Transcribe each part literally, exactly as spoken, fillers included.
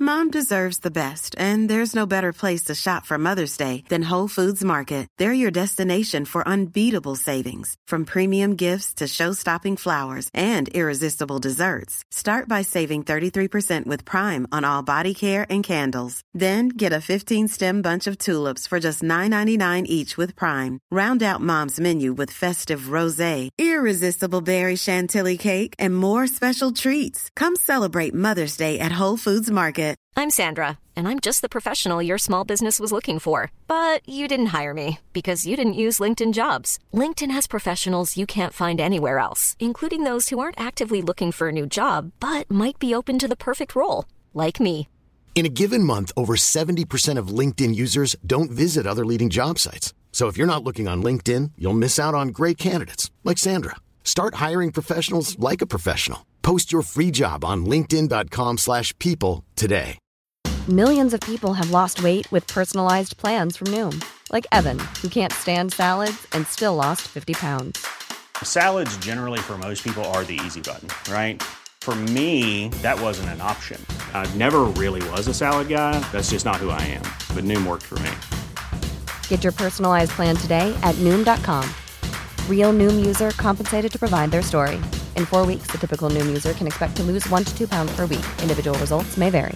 Mom deserves the best, and there's no better place to shop for Mother's Day than Whole Foods Market. They're your destination for unbeatable savings, from premium gifts to show-stopping flowers and irresistible desserts. Start by saving thirty-three percent with Prime on all body care and candles. Then get a fifteen-stem bunch of tulips for just nine ninety-nine each with Prime. Round out Mom's menu with festive rosé, irresistible berry chantilly cake, and more special treats. Come celebrate Mother's Day at Whole Foods Market. I'm Sandra, and I'm just the professional your small business was looking for. But you didn't hire me because you didn't use LinkedIn Jobs. LinkedIn has professionals you can't find anywhere else, including those who aren't actively looking for a new job, but might be open to the perfect role, like me. In a given month, over seventy percent of LinkedIn users don't visit other leading job sites. So if you're not looking on LinkedIn, you'll miss out on great candidates, like Sandra. Start hiring professionals like a professional. Post your free job on linkedin.com slash people today. Millions of people have lost weight with personalized plans from Noom. Like Evan, who can't stand salads and still lost fifty pounds. Salads generally for most people are the easy button, right? For me, that wasn't an option. I never really was a salad guy. That's just not who I am. But Noom worked for me. Get your personalized plan today at Noom dot com. Real Noom user compensated to provide their story. In four weeks, the typical Noom user can expect to lose one to two pounds per week. Individual results may vary.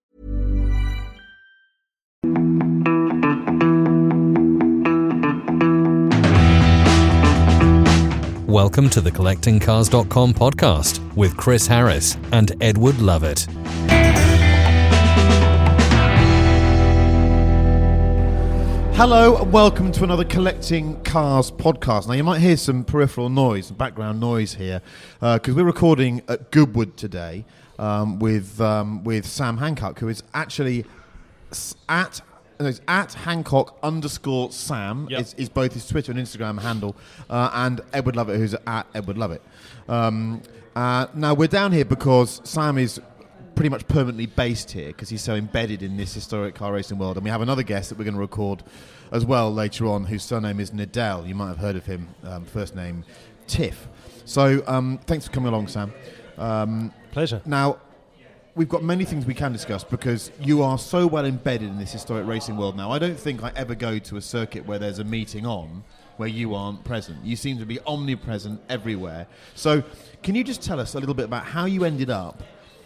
Welcome to the collecting cars dot com podcast with Chris Harris and Edward Lovett. Hello and welcome to another Collecting Cars podcast. Now you might hear some peripheral noise, some background noise here, because uh, we're recording at Goodwood today um, with um, with Sam Hancock, who is actually at no, it's at Hancock underscore Sam yep. is, is both his Twitter and Instagram handle, uh, and Edward Lovett, who's at Edward Lovett. Um, uh, now we're down here because Sam is pretty much permanently based here because he's so embedded in this historic car racing world. And we have another guest that we're going to record as well later on, whose surname is Nadell. You might have heard of him, um, first name Tiff. So um, thanks for coming along, Sam. Um, Pleasure. Now, we've got many things we can discuss because you are so well embedded in this historic racing world now. I don't think I ever go to a circuit where there's a meeting on where you aren't present. You seem to be omnipresent everywhere. So can you just tell us a little bit about how you ended up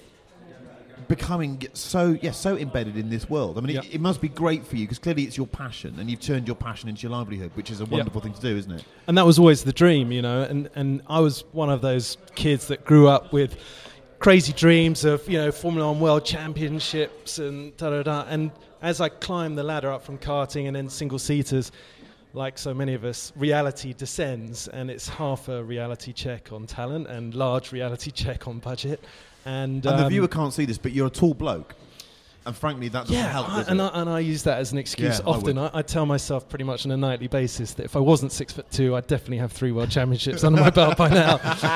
becoming so yeah so embedded in this world? I mean, yep. it, it must be great for you because clearly it's your passion and you've turned your passion into your livelihood, which is a wonderful yep. thing to do, isn't it? And that was always the dream, you know, and, and I was one of those kids that grew up with crazy dreams of, you know, Formula One World Championships and da-da-da, and as I climbed the ladder up from karting and then single-seaters, like so many of us, reality descends, and it's half a reality check on talent and large reality check on budget. And, and um, the viewer can't see this, but you're a tall bloke. And frankly, that doesn't yeah, help, I, does and, it? I, and I use that as an excuse yeah, often. I, I tell myself pretty much on a nightly basis that if I wasn't six foot two, I'd definitely have three world championships under my belt by now.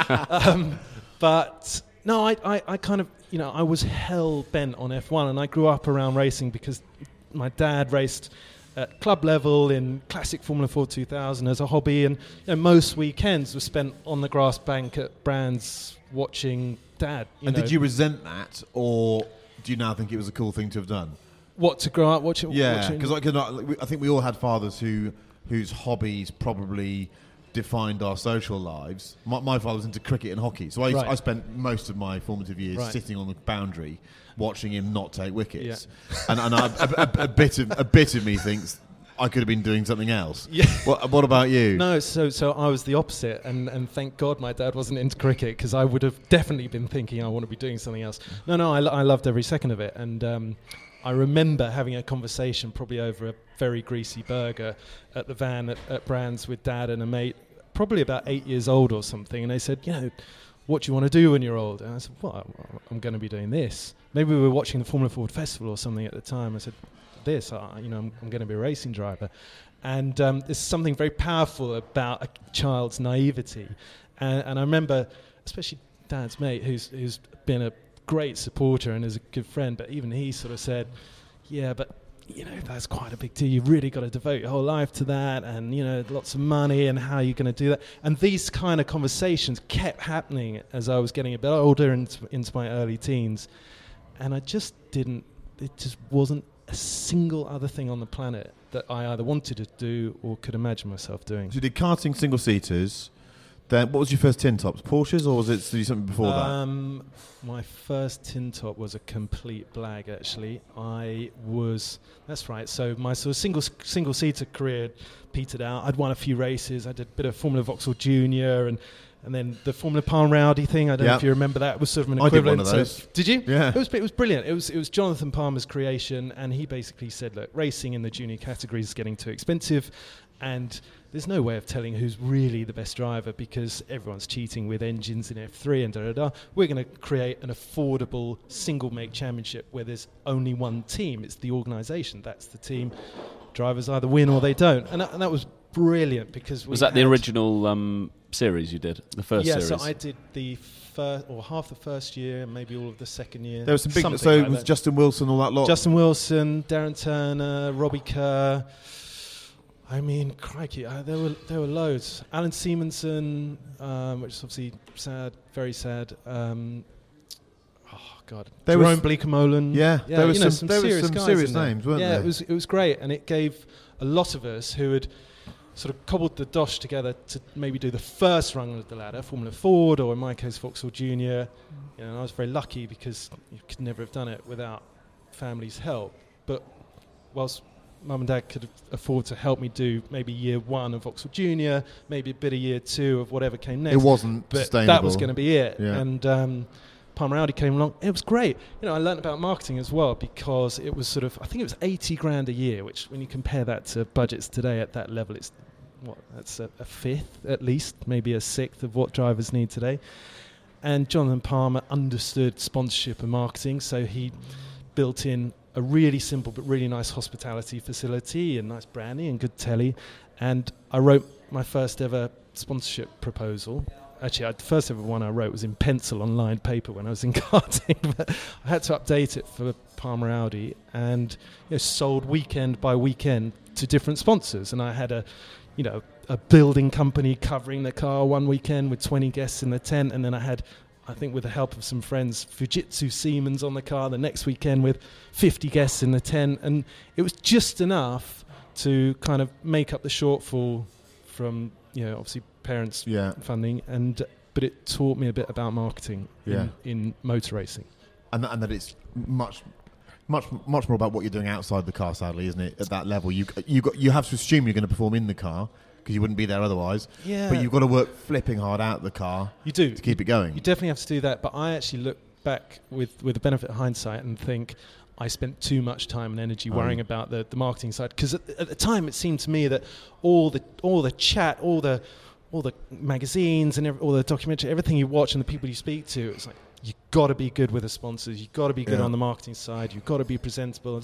Um, but no, I, I, I kind of, you know, I was hell bent on F one, and I grew up around racing because my dad raced at club level in classic Formula four two thousand as a hobby, and you know, most weekends were spent on the grass bank at Brands watching Dad. You and know. Did you resent that, or do you now think it was a cool thing to have done? What, to grow up watching? Yeah, because I, I think we all had fathers who whose hobbies probably defined our social lives. My, my father was into cricket and hockey, so I, right. I spent most of my formative years right. sitting on the boundary watching him not take wickets. Yeah. And, and I, a, a, a bit of a bit of me thinks I could have been doing something else. Yeah. What, what about you? No, so so I was the opposite, and, and thank God my dad wasn't into cricket, because I would have definitely been thinking I want to be doing something else. No, no, I, lo- I loved every second of it, and um, I remember having a conversation probably over a very greasy burger at the van at, at Brands with Dad and a mate, probably about eight years old or something, and they said, you know, what do you want to do when you're old? And I said, well, I'm going to be doing this. Maybe we were watching the Formula Ford Festival or something at the time. I said, this, uh, you know, I'm, I'm going to be a racing driver. And um, there's something very powerful about a child's naivety. And, and I remember, especially Dad's mate, who's who's been a great supporter and is a good friend, but even he sort of said, yeah, but, you know, that's quite a big deal. You've really got to devote your whole life to that, and, you know, lots of money, and how are you going to do that? And these kind of conversations kept happening as I was getting a bit older and into, into my early teens. and I just didn't. It just wasn't a single other thing on the planet that I either wanted to do or could imagine myself doing. So you did karting single seaters. Then what was your first tin tops? Porsches, or was it something before um, that? My first tin top was a complete blag. Actually, I was. That's right. So my sort of single single seater career petered out. I'd won a few races. I did a bit of Formula Vauxhall Junior and. And then the Formula Palm Rowdy thing, I don't yep. know if you remember that, was sort of an equivalent. I did one of those. So, did you? Yeah. It was, it was brilliant. It was it was Jonathan Palmer's creation, and he basically said, look, racing in the junior category is getting too expensive, and there's no way of telling who's really the best driver because everyone's cheating with engines in F three and da-da-da. We're going to create an affordable single-make championship where there's only one team. It's the organisation. That's the team. Drivers either win or they don't. And that, and that was brilliant because we Was that the original um, series you did? The first yeah, series? Yeah, so I did the first, or half the first year, maybe all of the second year. There was some big, so like it was that. Justin Wilson, all that lot? Justin Wilson, Darren Turner, Robbie Kerr. I mean, crikey, uh, there were there were loads. Alan Simonson, um, which is obviously sad, very sad. Um, oh God, there Jerome Bleekemolen. Yeah, yeah, there was you know, some, some there serious, was some guys serious in there. names, weren't yeah, there? Yeah, it was it was great, and it gave a lot of us who had sort of cobbled the dosh together to maybe do the first rung of the ladder, Formula Ford, or in my case, Vauxhall Junior. You know, and I was very lucky because you could never have done it without family's help. But whilst Mum and Dad could afford to help me do maybe year one of Vauxhall Junior, maybe a bit of year two of whatever came next. It wasn't but sustainable. That was going to be it. Yeah. And um, Palm Rowdy came along. It was great. You know, I learned about marketing as well because it was sort of, I think it was eighty grand a year, which when you compare that to budgets today at that level, it's what, that's a, a fifth at least, maybe a sixth of what drivers need today. And Jonathan Palmer understood sponsorship and marketing, so he built in a really simple but really nice hospitality facility and nice branding and good telly. And I wrote my first ever sponsorship proposal. Actually, I, the first ever one I wrote was in pencil on lined paper when I was in karting, but I had to update it for Palm Rowdy and you know, sold weekend by weekend to different sponsors. And I had a, you know, a building company covering the car one weekend with twenty guests in the tent, and then I had, I think with the help of some friends, Fujitsu Siemens on the car the next weekend with fifty guests in the tent, and it was just enough to kind of make up the shortfall from, you know, obviously parents yeah. funding, and but it taught me a bit about marketing yeah. in, in motor racing. And that, and that it's much, much, much more about what you're doing outside the car, sadly, isn't it? At that level, you you got you have to assume you're going to perform in the car because you wouldn't be there otherwise. Yeah. But you've got to work flipping hard out the car. You do to keep it going. You definitely have to do that. But I actually look back with with the benefit of hindsight and think I spent too much time and energy oh. worrying about the, the marketing side because at, at the time it seemed to me that all the all the chat, all the all the magazines and every, all the documentary, everything you watch and the people you speak to, it's like you've got to be good with the sponsors, you've got to be good yeah. on the marketing side, you've got to be presentable,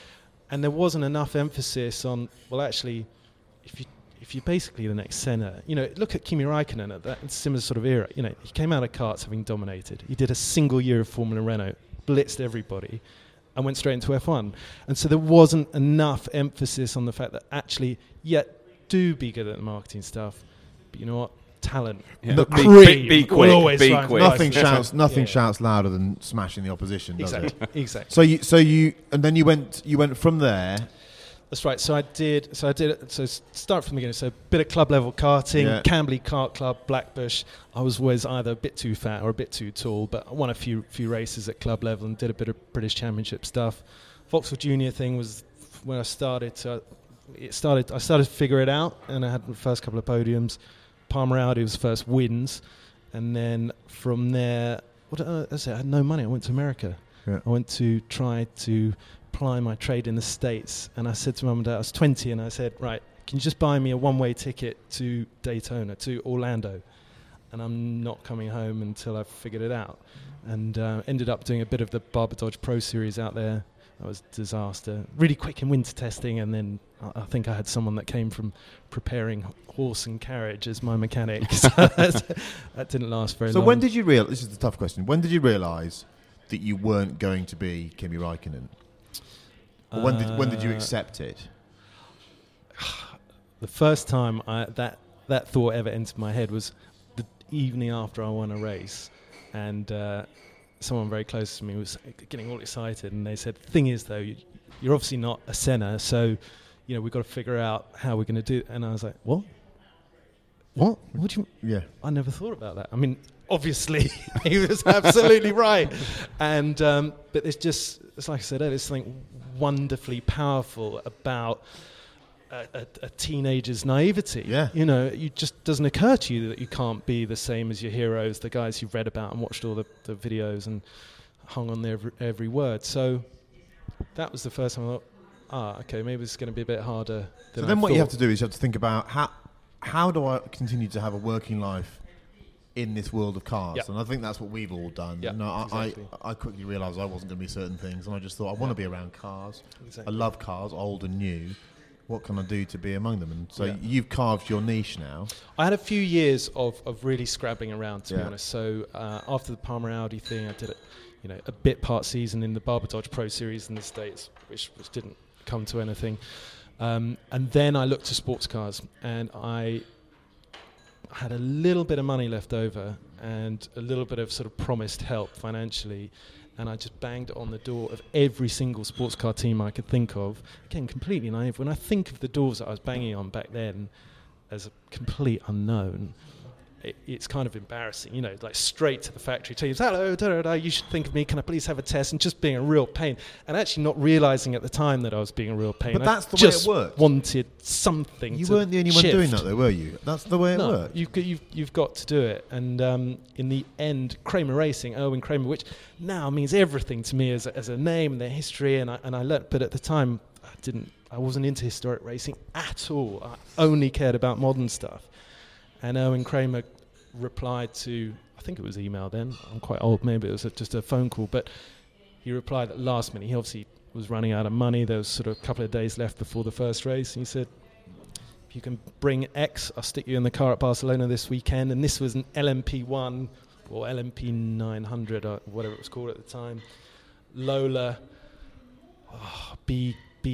and there wasn't enough emphasis on, well, actually, if you if you're basically the next Senna, you know, look at Kimi Räikkönen at that similar sort of era. You know, he came out of karts having dominated. He did a single year of Formula Renault, blitzed everybody, and went straight into F one. And so there wasn't enough emphasis on the fact that actually, yeah, do be good at the marketing stuff, but you know what? Talent. Yeah. The Be, cream be, be quick. always Be finds quick. Nothing nice. shouts. Nothing Yeah. shouts louder than smashing the opposition, does Exactly. it? Exactly. So you, so you, and then you went, you went from there. That's right. So I did. So I did. it- So s- start from the beginning. So a bit of club level karting, Yeah. Camberley Kart Club, Blackbush. I was always either a bit too fat or a bit too tall, but I won a few few races at club level and did a bit of British Championship stuff. Vauxhall Junior thing was when I started. To, it started. I started to figure it out, and I had the first couple of podiums. Palm Rowdy was first wins, and then from there, what did I, I said, I had no money. I went to America. Yeah. I went to try to ply my trade in the States, and I said to Mum and Dad, I was twenty, and I said, right, can you just buy me a one-way ticket to Daytona, to Orlando? And I'm not coming home until I've figured it out. And uh, ended up doing a bit of the Barber Dodge Pro Series out there. That was a disaster. Really quick in winter testing, and then I, I think I had someone that came from preparing horse and carriage as my mechanic. So that, that didn't last very So long. when did you realize? This is the tough question. When did you realise that you weren't going to be Kimi Räikkönen? Or when did when did you Uh, accept it? The first time I, that that thought ever entered my head was the evening after I won a race, and uh, someone very close to me was getting all excited, and they said, "The thing is, though, you, you're obviously not a Senna, so you know we've got to figure out how we're going to do." And I was like, "What? What? What do you?" Yeah, I never thought about that. I mean, obviously, he was absolutely right. And um, but it's just, it's like I said earlier, there's something wonderfully powerful about a, a, a teenager's naivety. Yeah. You know, it just doesn't occur to you that you can't be the same as your heroes, the guys you've read about and watched all the, the videos and hung on their every, every word. So that was the first time I thought, ah, okay, maybe it's going to be a bit harder than So then I what thought. you have to do is you have to think about how how do I continue to have a working life in this world of cars? Yep. And I think that's what we've all done. Yep, you know, I, exactly. I, I quickly realised I wasn't going to be certain things, and I just thought I want to be around cars. Exactly. I love cars, old and new. What can I do to be among them? And so Yeah. you've carved your niche now. I had a few years of, of really scrabbling around, to Yeah. be honest. So uh, after the Palmer Audi thing, I did a, you know, a bit part season in the Barber Dodge Pro Series in the States, which, which didn't come to anything. Um, and then I looked to sports cars, and I had a little bit of money left over and a little bit of sort of promised help financially. And I just banged on the door of every single sports car team I could think of. Again, completely naive. When I think of the doors that I was banging on back then as a complete unknown, it, it's kind of embarrassing, you know, like straight to the factory teams, hello, da, da, da, you should think of me, can I please have a test? And just being a real pain. And actually not realising at the time that I was being a real pain. But that's the I way it just worked. wanted something You to weren't the only one shift. doing that, though, were you? That's the way it No, worked. you've got, you've, you've got to do it. And um, in the end, Kramer Racing, Erwin Kramer, which now means everything to me as a, as a name and their history, and I, and I learnt, but at the time, I didn't, I wasn't into historic racing at all. I only cared about modern stuff. And Erwin Kramer replied to, I think it was email then, I'm quite old, maybe it was a, just a phone call, but he replied at last minute. He obviously was running out of money. There was sort of a couple of days left before the first race. And he said, if you can bring X, I'll stick you in the car at Barcelona this weekend. And this was an L M P one or L M P nine hundred or whatever it was called at the time. Lola oh, B,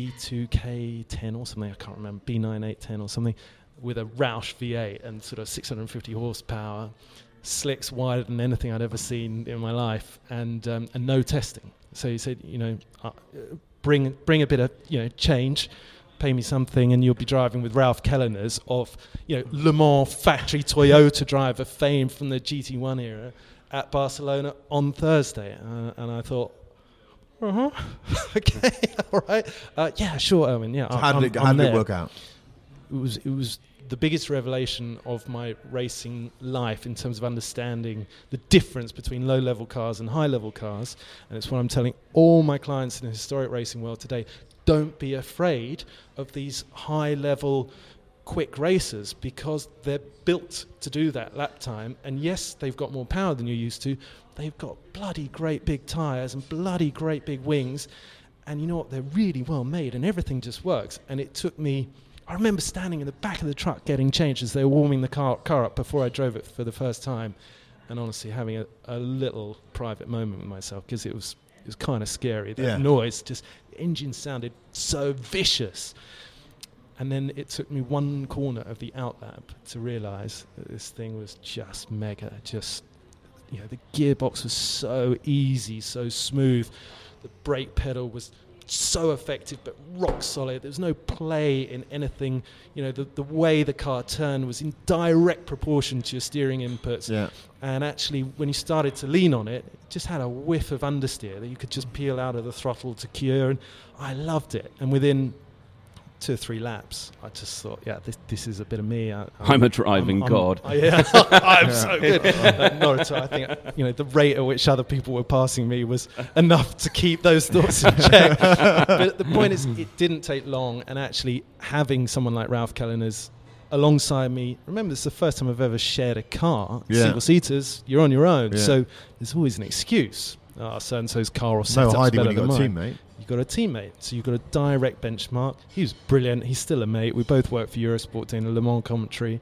B2K ten or something, I can't remember, B nine eight ten or something, with a Roush V eight and sort of six hundred fifty horsepower, slicks wider than anything I'd ever seen in my life, and um, and no testing. So he said, you know, uh, bring bring a bit of, you know, change, pay me something, and you'll be driving with Ralph Kelleners of, you know, Le Mans factory Toyota driver, fame from the G T one era, at Barcelona on Thursday. Uh, and I thought, uh-huh, okay, all right, uh, yeah, sure, Erwin, yeah. So how did, I'm, it, how I'm did it there. work out? It was it was the biggest revelation of my racing life in terms of understanding the difference between low-level cars and high-level cars. And it's what I'm telling all my clients in the historic racing world today. Don't be afraid of these high-level quick racers, because they're built to do that lap time. And yes, they've got more power than you're used to. They've got bloody great big tyres and bloody great big wings. And you know what? They're really well made, and everything just works. And it took me... I remember standing in the back of the truck getting changed as they were warming the car, car up before I drove it for the first time, and honestly having a, a little private moment with myself, because it was it was kind of scary. That Yeah. noise, just the engine sounded so vicious. And then it took me one corner of the outlap to realise that this thing was just mega. Just, you know, the gearbox was so easy, so smooth. The brake pedal was so effective but rock solid. There was no play in anything. You know, the, the way the car turned was in direct proportion to your steering inputs. Yeah. And actually, when you started to lean on it, it just had a whiff of understeer that you could just peel out of the throttle to cure. And I loved it. And within two or three laps, I just thought, yeah, this this is a bit of me. I, I'm a driving I'm, god. I'm, yeah, I'm so good. Uh, not at all. I think, you know, the rate at which other people were passing me was enough to keep those thoughts in check. But the point is, it didn't take long, and actually having someone like Ralph Kelleners alongside me. Remember, this is the first time I've ever shared a car. Yeah. Single seaters, you're on your own, Yeah. so there's always an excuse. Oh, so and so's car or setup's No hiding better when you than got a mine. teammate. You've got a teammate, so you've got a direct benchmark. He was brilliant. He's still a mate. We both work for Eurosport doing the Le Mans commentary,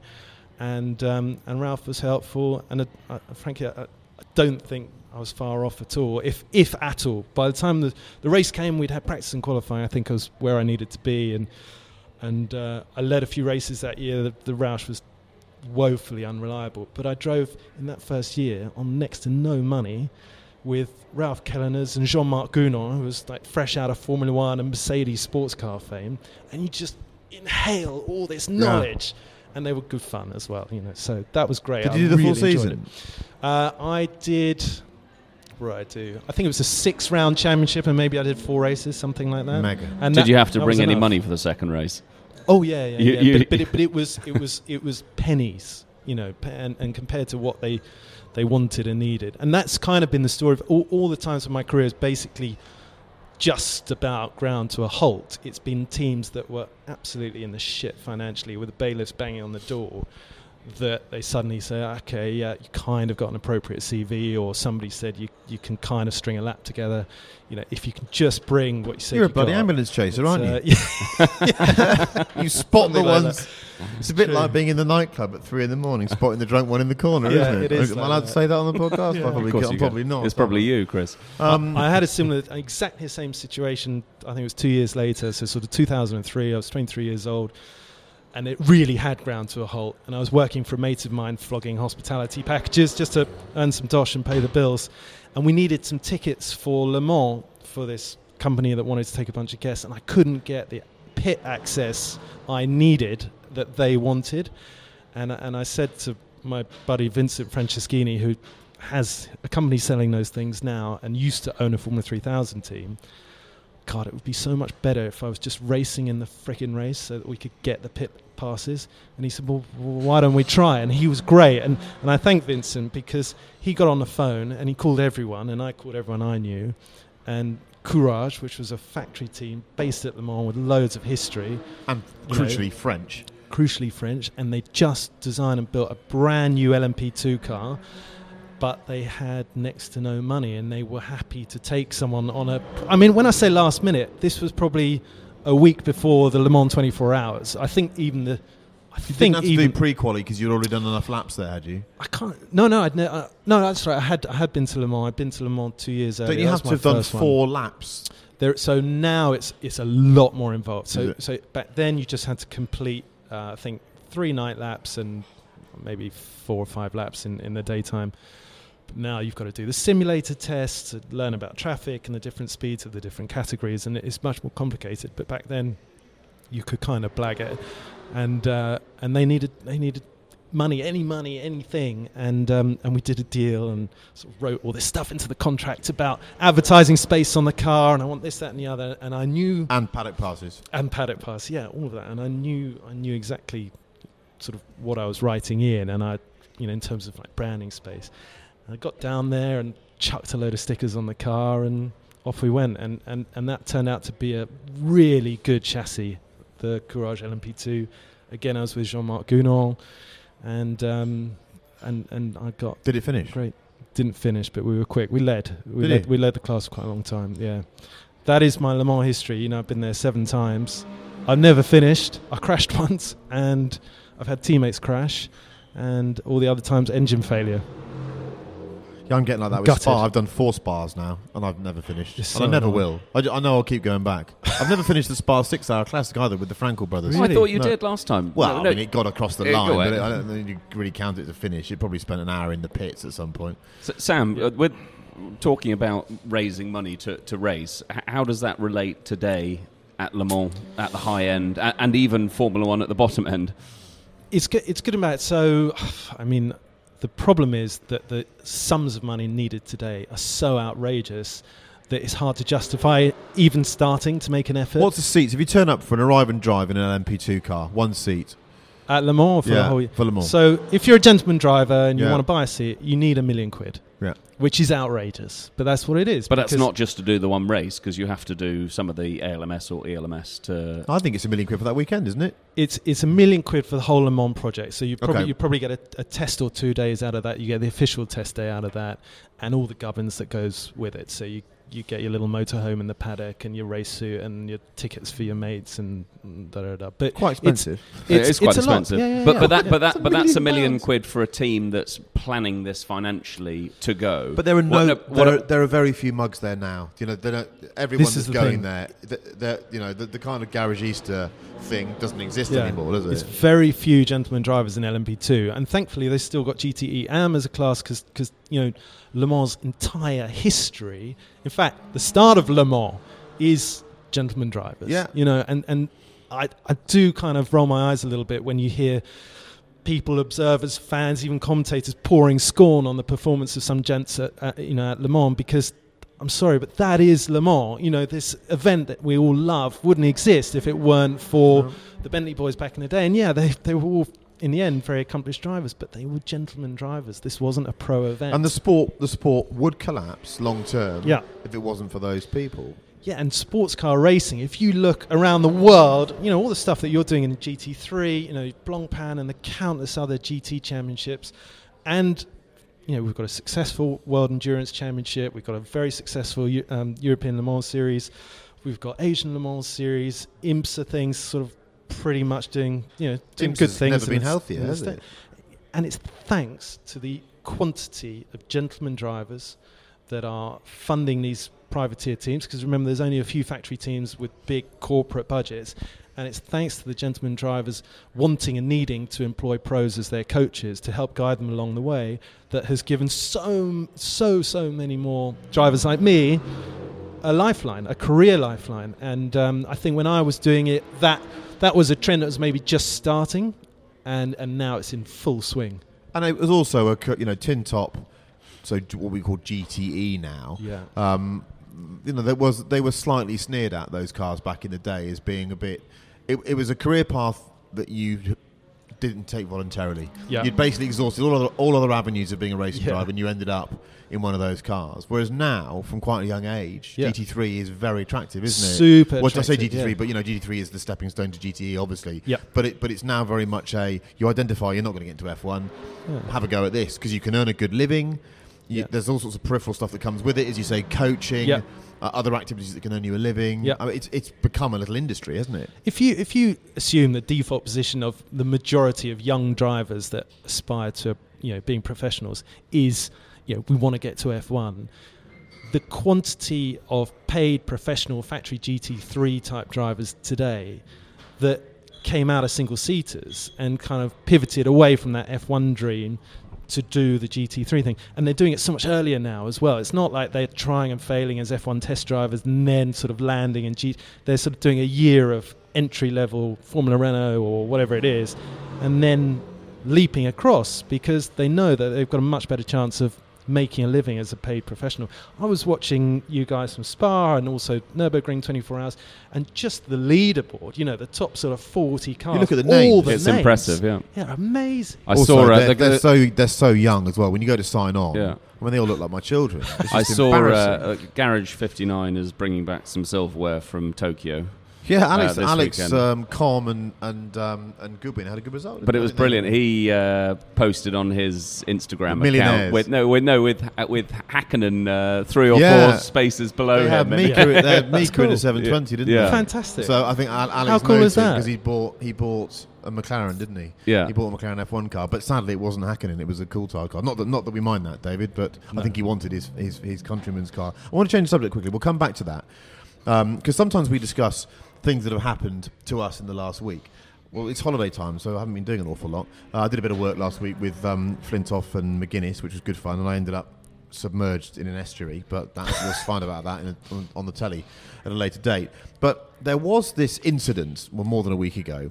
and um, and Ralph was helpful. And uh, uh, frankly, I, I don't think I was far off at all, if if at all. By the time the the race came, we'd had practice and qualifying. I think I was where I needed to be, and and uh, I led a few races that year. The, the Roush was woefully unreliable, but I drove in that first year on next to no money with Ralph Kellerners and Jean-Marc Gounon, who was like fresh out of Formula One and Mercedes sports car fame, and you just inhale all this knowledge. Yeah. And they were good fun as well, you know. So that was great. Did I you do the really full season? Uh, I did. What did I do? I think it was a six-round championship, and maybe I did four races, something like that. Mega. And did that, you have to bring any enough. money for the second race? Oh yeah, yeah, You- yeah. you- but, but, it, but it was it was it was pennies, you know, pe- and, and compared to what they they wanted and needed, and that's kind of been the story of all, all the times of my career is basically just about ground to a halt. It's been teams that were absolutely in the shit financially, with the bailiffs banging on the door, that they suddenly say, okay, yeah, you kind of got an appropriate C V, or somebody said you you can kind of string a lap together. You know, if you can just bring what you said. You're you a bloody got, ambulance chaser, it's, aren't uh, you? yeah. You spot the Something like ones. that. It's a bit True. like being in the nightclub at three in the morning, spotting the drunk one in the corner, Yeah, isn't it? it is Am I like allowed that. to say that on the podcast? Yeah. I probably, Of course can't, you probably can. not. It's probably you, Chris. Um, I had a similar, exactly the same situation. I think it was two years later, so sort of two thousand three. I was twenty-three years old, and it really had ground to a halt. And I was working for a mate of mine, flogging hospitality packages just to earn some dosh and pay the bills. And we needed some tickets for Le Mans for this company that wanted to take a bunch of guests, and I couldn't get the pit access I needed that they wanted. And and I said to my buddy Vincent Franceschini, who has a company selling those things now and used to own a Formula three thousand team, God, it would be so much better if I was just racing in the frickin' race so that we could get the pit passes. And he said, well, why don't we try? And he was great. And, and I thank Vincent, because he got on the phone and he called everyone, and I called everyone I knew. And Courage, which was a factory team based at Le Mans with loads of history. and you crucially know, French. crucially French, and they just designed and built a brand new L M P two car, but they had next to no money, and they were happy to take someone on a... I mean, when I say last minute, this was probably a week before the Le Mans twenty-four hours. I think even the... I You think didn't have to even do pre-quali because you'd already done enough laps there, had you? I can't. No, no, I'd ne- uh, no. That's right. I had I had been to Le Mans. I'd been to Le Mans two years earlier. Don't you That have was to my have done first one. four laps? There, so now it's it's a lot more involved. Is So it? so back then you just had to complete uh, I think three night laps and maybe four or five laps in, in the daytime. But now you've got to do the simulator tests, to learn about traffic and the different speeds of the different categories, and it's much more complicated. But back then you could kind of blag it, and uh, and they needed they needed money, any money, anything, and um, and we did a deal and sort of wrote all this stuff into the contract about advertising space on the car, and I want this, that, and the other, and I knew And paddock passes. and paddock pass, yeah, all of that, and I knew I knew exactly sort of what I was writing in, and I, you know, in terms of like branding space, and I got down there and chucked a load of stickers on the car, and off we went, and and and that turned out to be a really good chassis, the Courage L M P two. Again, I was with Jean-Marc Gounon. And um, and and I got Did it finish? great. Didn't finish, but we were quick. We led. We Did led. you? We led the class for quite a long time. Yeah, that is my Le Mans history. You know, I've been there seven times. I've never finished. I crashed once, and I've had teammates crash, and all the other times engine failure. Yeah, I'm getting like that with Gutted. Spa. I've done four Spas now, and I've never finished. It's and so I never annoying. will. I, j- I know I'll keep going back. I've never finished the Spa six-hour classic either with the Frankel brothers. I thought you No. did last time. Well, No, I no. mean, it got across the Yeah, line, go but ahead. it, I don't think you really count it to finish. It probably spent an hour in the pits at some point. S- Sam, uh, we're talking about raising money to, to race. H- how does that relate today at Le Mans, at the high end, a- and even Formula One at the bottom end? It's good. It's good about it. So, I mean, the problem is that the sums of money needed today are so outrageous that it's hard to justify even starting to make an effort. What's the seats? If you turn up for an arrive and drive in an L M P two car, one seat. At Le Mans for Yeah, the whole year. for Le Mans. So if you're a gentleman driver and you Yeah. want to buy a seat, you need a million quid, Yeah. which is outrageous. But that's what it is. But that's because not just to do the one race, because you have to do some of the A L M S or E L M S to... I think it's a million quid for that weekend, isn't it? It's it's a million quid for the whole Le Mans project. So you probably Okay. you probably get a, a test or two days out of that. You get the official test day out of that, and all the governance that goes with it. So you you get your little motorhome in the paddock and your race suit and your tickets for your mates and da da da. But Quite expensive. Yeah, It's, it's quite a lot. expensive. Yeah, yeah, but yeah. but that Yeah. but that It's a but that's a million million pounds. quid for a team that's planning this financially to go. But there are no, What- no, what there, a- are, there are very few mugs there now. You know, they don't, everyone This that's is the going thing. there, the, the, you know, the, the kind of garagista thing doesn't exist Yeah. anymore, does it? It's very few gentleman drivers in L M P two, and thankfully they've still got G T E A M as a class because you know, Le Mans' entire history, in fact, the start of Le Mans is gentleman drivers. Yeah. You know, and, and I, I do kind of roll my eyes a little bit when you hear people, observers, fans, even commentators pouring scorn on the performance of some gents at, at, you know, at Le Mans, because I'm sorry, but that is Le Mans. You know, this event that we all love wouldn't exist if it weren't for no. the Bentley boys back in the day. And yeah, they they were all, in the end, very accomplished drivers, but they were gentlemen drivers. This wasn't a pro event. And the sport, the sport would collapse long term yeah. if it wasn't for those people. Yeah, and sports car racing, if you look around the world, you know, all the stuff that you're doing in G T three, you know, Blancpain and the countless other G T championships, and, you know, we've got a successful World Endurance Championship, we've got a very successful um, European Le Mans Series, we've got Asian Le Mans Series, IMSA things sort of pretty much doing, you know, doing IMSA's good things. Never been healthier, has it? And it's thanks to the quantity of gentlemen drivers that are funding these privateer teams, because remember, there's only a few factory teams with big corporate budgets, and it's thanks to the gentlemen drivers wanting and needing to employ pros as their coaches to help guide them along the way that has given so, so, so many more drivers like me a lifeline, a career lifeline. And um, I think when I was doing it, that that was a trend that was maybe just starting, and, and now it's in full swing. And it was also a, you know, tin top, so what we call G T E now. Yeah. Um, you know, there was they were slightly sneered at, those cars back in the day, as being a bit. It, it was a career path that you didn't take voluntarily. Yeah. You'd basically exhausted all other all other avenues of being a racing yeah. driver, and you ended up in one of those cars. Whereas now, from quite a young age, yeah. G T three is very attractive, isn't it? Super Well, I say attractive, G T three, yeah. but you know, G T three is the stepping stone to G T E, obviously. Yeah. But it but it's now very much a you identify you're not going to get into F one. Yeah. Have a go at this because you can earn a good living. You, Yeah. There's all sorts of peripheral stuff that comes with it, as you say, coaching, Yeah. uh, other activities that can earn you a living. Yeah. I mean, it's it's become a little industry, hasn't it? If you if you assume the default position of the majority of young drivers that aspire to, you know, being professionals is, you know, we want to get to F one, the quantity of paid professional factory G T three type drivers today that came out of single seaters and kind of pivoted away from that F one dream to do the G T three thing, and they're doing it so much earlier now as well. It's not like they're trying and failing as F one test drivers and then sort of landing in G. They're sort of doing a year of entry level Formula Renault or whatever it is, and then leaping across because they know that they've got a much better chance of making a living as a paid professional. I was watching you guys from Spa and also Nürburgring twenty-four hours, and just the leaderboard, you know, the top sort of forty cars. You look at the all names. the It's names. impressive, yeah. Yeah, amazing. I also, saw uh, they're, the, they're the, so they're so young as well. When you go to sign on, Yeah. I mean, they all look like my children. It's I just saw uh, embarrassing. uh, Garage fifty-nine is bringing back some silverware from Tokyo. Yeah, Alex, uh, this Alex, weekend. um, Com and and um, and Gubin had a good result. But it was didn't they? brilliant. He uh, posted on his Instagram Millionaires. account with no, with no, with uh, with Hakkinen uh, three or Yeah. four spaces below They had him. Mika, they had Mika cool. in a seven twenty, didn't Yeah. they? Fantastic. So I think Al- Alex How cool is that? because he bought he bought a McLaren, didn't he? Yeah. He bought a McLaren F one car, but sadly it wasn't Hakkinen. It was a Coulthard car. Not that not that we mind that, David, but No. I think he wanted his, his his countryman's car. I want to change the subject quickly. We'll come back to that because sometimes we discuss things that have happened to us in the last week. Well, it's holiday time, so I haven't been doing an awful lot. Uh, I did a bit of work last week with um, Flintoff and McGuinness, which was good fun, and I ended up submerged in an estuary, but that was fine about that in a, on, on the telly at a later date. But there was this incident, well, more than a week ago,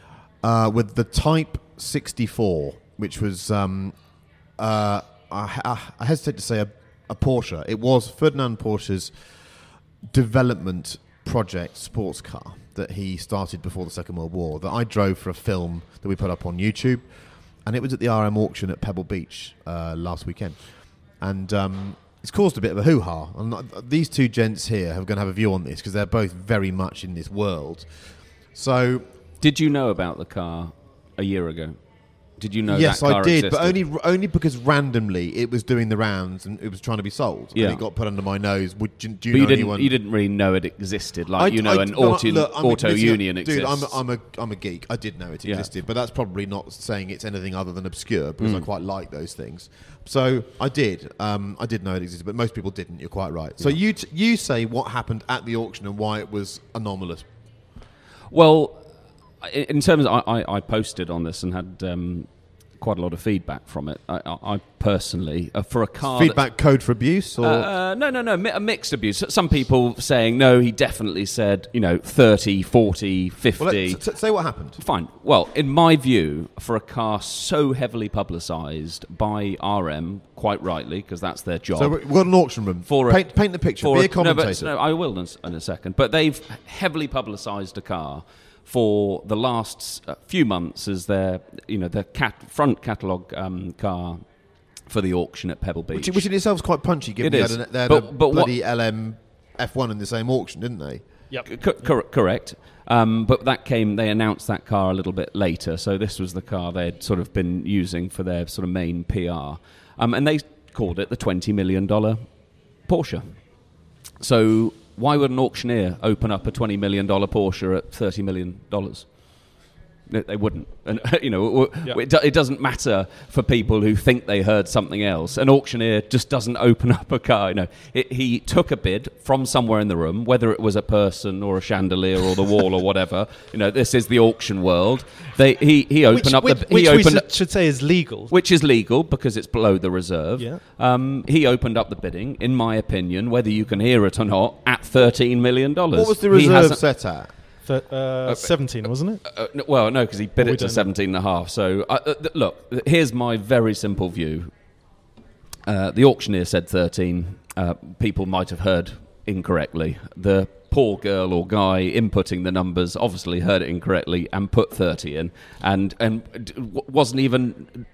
uh, with the Type sixty-four, which was, um, uh, I, I, I hesitate to say a, a Porsche. It was Ferdinand Porsche's development project sports car that he started before the Second World War that I drove for a film that we put up on YouTube, and it was at the R M auction at Pebble Beach uh, last weekend, and um, it's caused a bit of a hoo-ha. I'm not, these two gents here are going to have a view on this because they're both very much in this world. So, Did you know about the car a year ago? Did you know yes, that car I did, existed? but only only because randomly it was doing the rounds and it was trying to be sold. Yeah. And it got put under my nose. Would you, do you But you know didn't. anyone? You didn't really know it existed, like I- you know, I- an no, auto look, I'm auto admitting- union dude, exists. I'm a, I'm a I'm a geek. I did know it Yeah. existed, but that's probably not saying it's anything other than obscure because I Mm. quite like those things. So I did. Um, I did know it existed, but most people didn't. You're quite right. So Yeah. you t- you say what happened at the auction and why it was anomalous. Well, i- in terms, of, I, I I posted on this and had um, quite a lot of feedback from it. I, I, I personally, uh, for a car... Feedback code for abuse? Or? Uh, uh, no, no, no, mi- a mixed abuse. Some people saying, no, he definitely said, you know, thirty, forty, fifty. Well, let's t- say what happened. Fine. Well, in my view, for a car so heavily publicised by R M, quite rightly, because that's their job. So we've got an auction room. For a, paint, paint the picture. For Be a a, commentator. No, but, no, I will in, in a second. But they've heavily publicised a car for the last uh, few months as their, you know, their cat, front catalogue um, car for the auction at Pebble Beach. Which, which in itself is quite punchy, given it they is. had, a, they had but, a but bloody what, L M F one in the same auction, didn't they? Yep. C- cor- correct. Um, but that came, they announced that car a little bit later, so this was the car they'd sort of been using for their sort of main P R. Um, and they called it the twenty million dollars Porsche. So why would an auctioneer open up a twenty million dollars Porsche at thirty million dollars? They wouldn't. And, you know, Yeah. it, do, it doesn't matter for people who think they heard something else. An auctioneer just doesn't open up a car. You know, it, he took a bid from somewhere in the room, whether it was a person or a chandelier or the wall or whatever. You know, this is the auction world. They he he opened which, up which, the which he we opened should, should say is legal. which is legal because it's below the reserve. Yeah. Um, he opened up the bidding, in my opinion, whether you can hear it or not, at thirteen million dollars. What was the He reserve hasn't- set at? Th- uh, seventeen, wasn't it? Uh, no, well, no, because he bid Well, we it to don't know. seventeen and a half. So, uh, uh, th- look, here's my very simple view. Uh, the auctioneer said thirteen. Uh, people might have heard incorrectly. The poor girl or guy inputting the numbers obviously heard it incorrectly and put thirty in, and and d- w- wasn't even.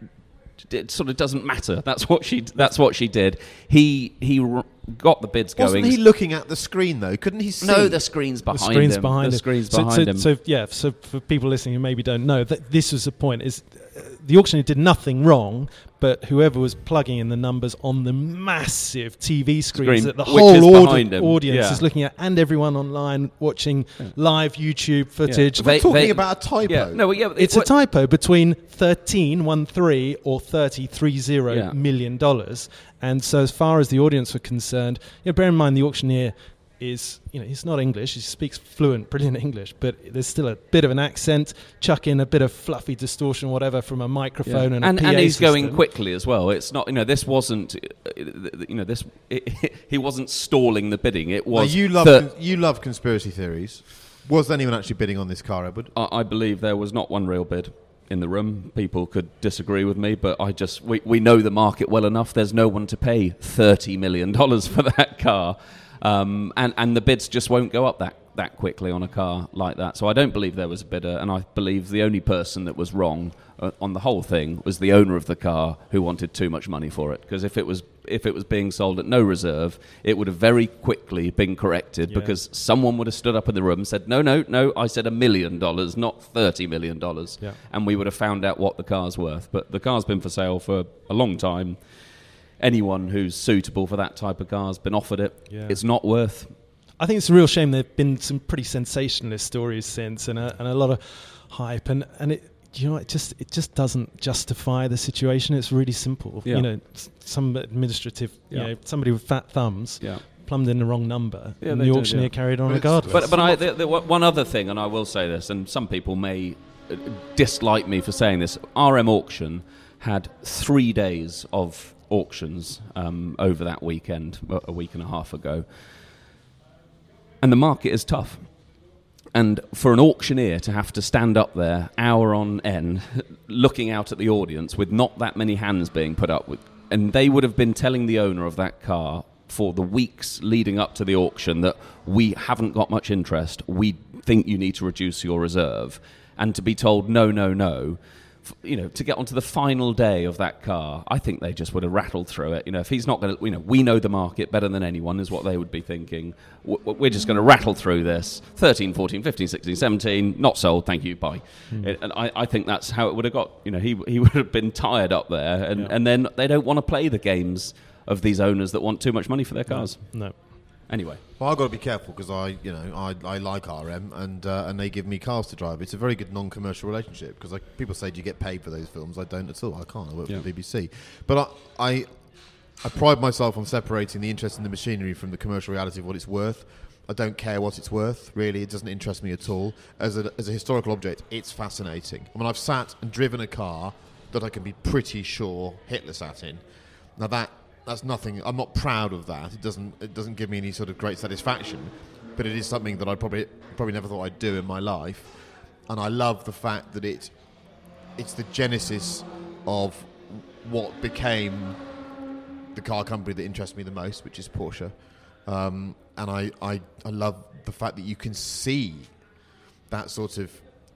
It sort of doesn't matter. That's what she. That's what she did. He he r- got the bids going. Wasn't he looking at the screen, though? Couldn't he see? No, the screen's behind the screen's him. behind the him. screen's so, behind so, him. So yeah, so for people listening who maybe don't know, that this was the point: is uh, the auctioneer did nothing wrong, but whoever was plugging in the numbers on the massive T V screens Screen, that the which whole is audi- behind him. audience Yeah. is looking at, and everyone online watching live YouTube footage. Yeah. We're They- talking they- about a typo. Yeah, no, well, yeah, It's it- a typo between thirteen one three or thirty three zero Yeah. million dollars, and so as far as the audience were concerned, you know, bear in mind the auctioneer is, you know, he's not English. He speaks fluent, brilliant English, but there's still a bit of an accent. Chuck in a bit of fluffy distortion, whatever, from a microphone Yeah. and a and, P A and he's system. going quickly as well. It's not, you know, this wasn't, uh, you know, this it, he wasn't stalling the bidding. It Now, was. you love thir- con- you love conspiracy theories. Was anyone actually bidding on this car, Edward? I, I believe there was not one real bid in the room. People could disagree with me, but I just we, we know the market well enough. There's no one to pay thirty million dollars for that car. Um, and, and the bids just won't go up that, that quickly on a car like that. So I don't believe there was a bidder, and I believe the only person that was wrong uh, on the whole thing was the owner of the car who wanted too much money for it. Because if it was if it was being sold at no reserve, it would have very quickly been corrected, Yeah. because someone would have stood up in the room and said, no, no, no, I said a million dollars, not thirty million dollars. Yeah. And we would have found out what the car's worth. But the car's been for sale for a long time. Anyone who's suitable for that type of car has been offered it. Yeah. It's not worth. I think it's a real shame. There have been some pretty sensationalist stories since, and a, and a lot of hype, and, and it, you know, it just it just doesn't justify the situation. It's really simple. Yeah. You know, s- some administrative, you Yeah. know, somebody with fat thumbs Yeah. plumbed in the wrong number, Yeah, and they the did, auctioneer yeah. carried on But it's- regardless. But but I, the, the, one other thing, and I will say this, and some people may uh, dislike me for saying this. R M Auction had three days of auctions um, over that weekend, a a week and a half ago, and the market is tough. And for an auctioneer to have to stand up there hour on end, looking out at the audience with not that many hands being put up with, and they would have been telling the owner of that car for the weeks leading up to the auction that we haven't got much interest, we think you need to reduce your reserve, and to be told no, no, no, f- you know, to get onto the final day of that car, I think they just would have rattled through it. You know, if he's not going to, you know, we know the market better than anyone is what they would be thinking. W- w- we're just going to rattle through this. thirteen, fourteen, fifteen, sixteen, seventeen, not sold, thank you, bye. It- and I, I think that's how it would have got. You know, he he would have been tired up there, and, Yeah. and then they don't want to play the games of these owners that want too much money for their cars. no. Anyway. Well, I've got to be careful because I, you know, I, I like R M and uh, and they give me cars to drive. It's a very good non-commercial relationship because like, people say, do you get paid for those films? I don't at all. I can't. I work Yeah. for the B B C. But I, I I pride myself on separating the interest in the machinery from the commercial reality of what it's worth. I don't care what it's worth, really. It doesn't interest me at all. As a, as a historical object, it's fascinating. I mean, I've sat and driven a car that I can be pretty sure Hitler sat in. Now that that's nothing. I'm not proud of that. It doesn't it doesn't give me any sort of great satisfaction, but it is something that I probably probably never thought I'd do in my life. And I love the fact that it it's the genesis of what became the car company that interests me the most, which is Porsche. Um, and I, I I love the fact that you can see that sort of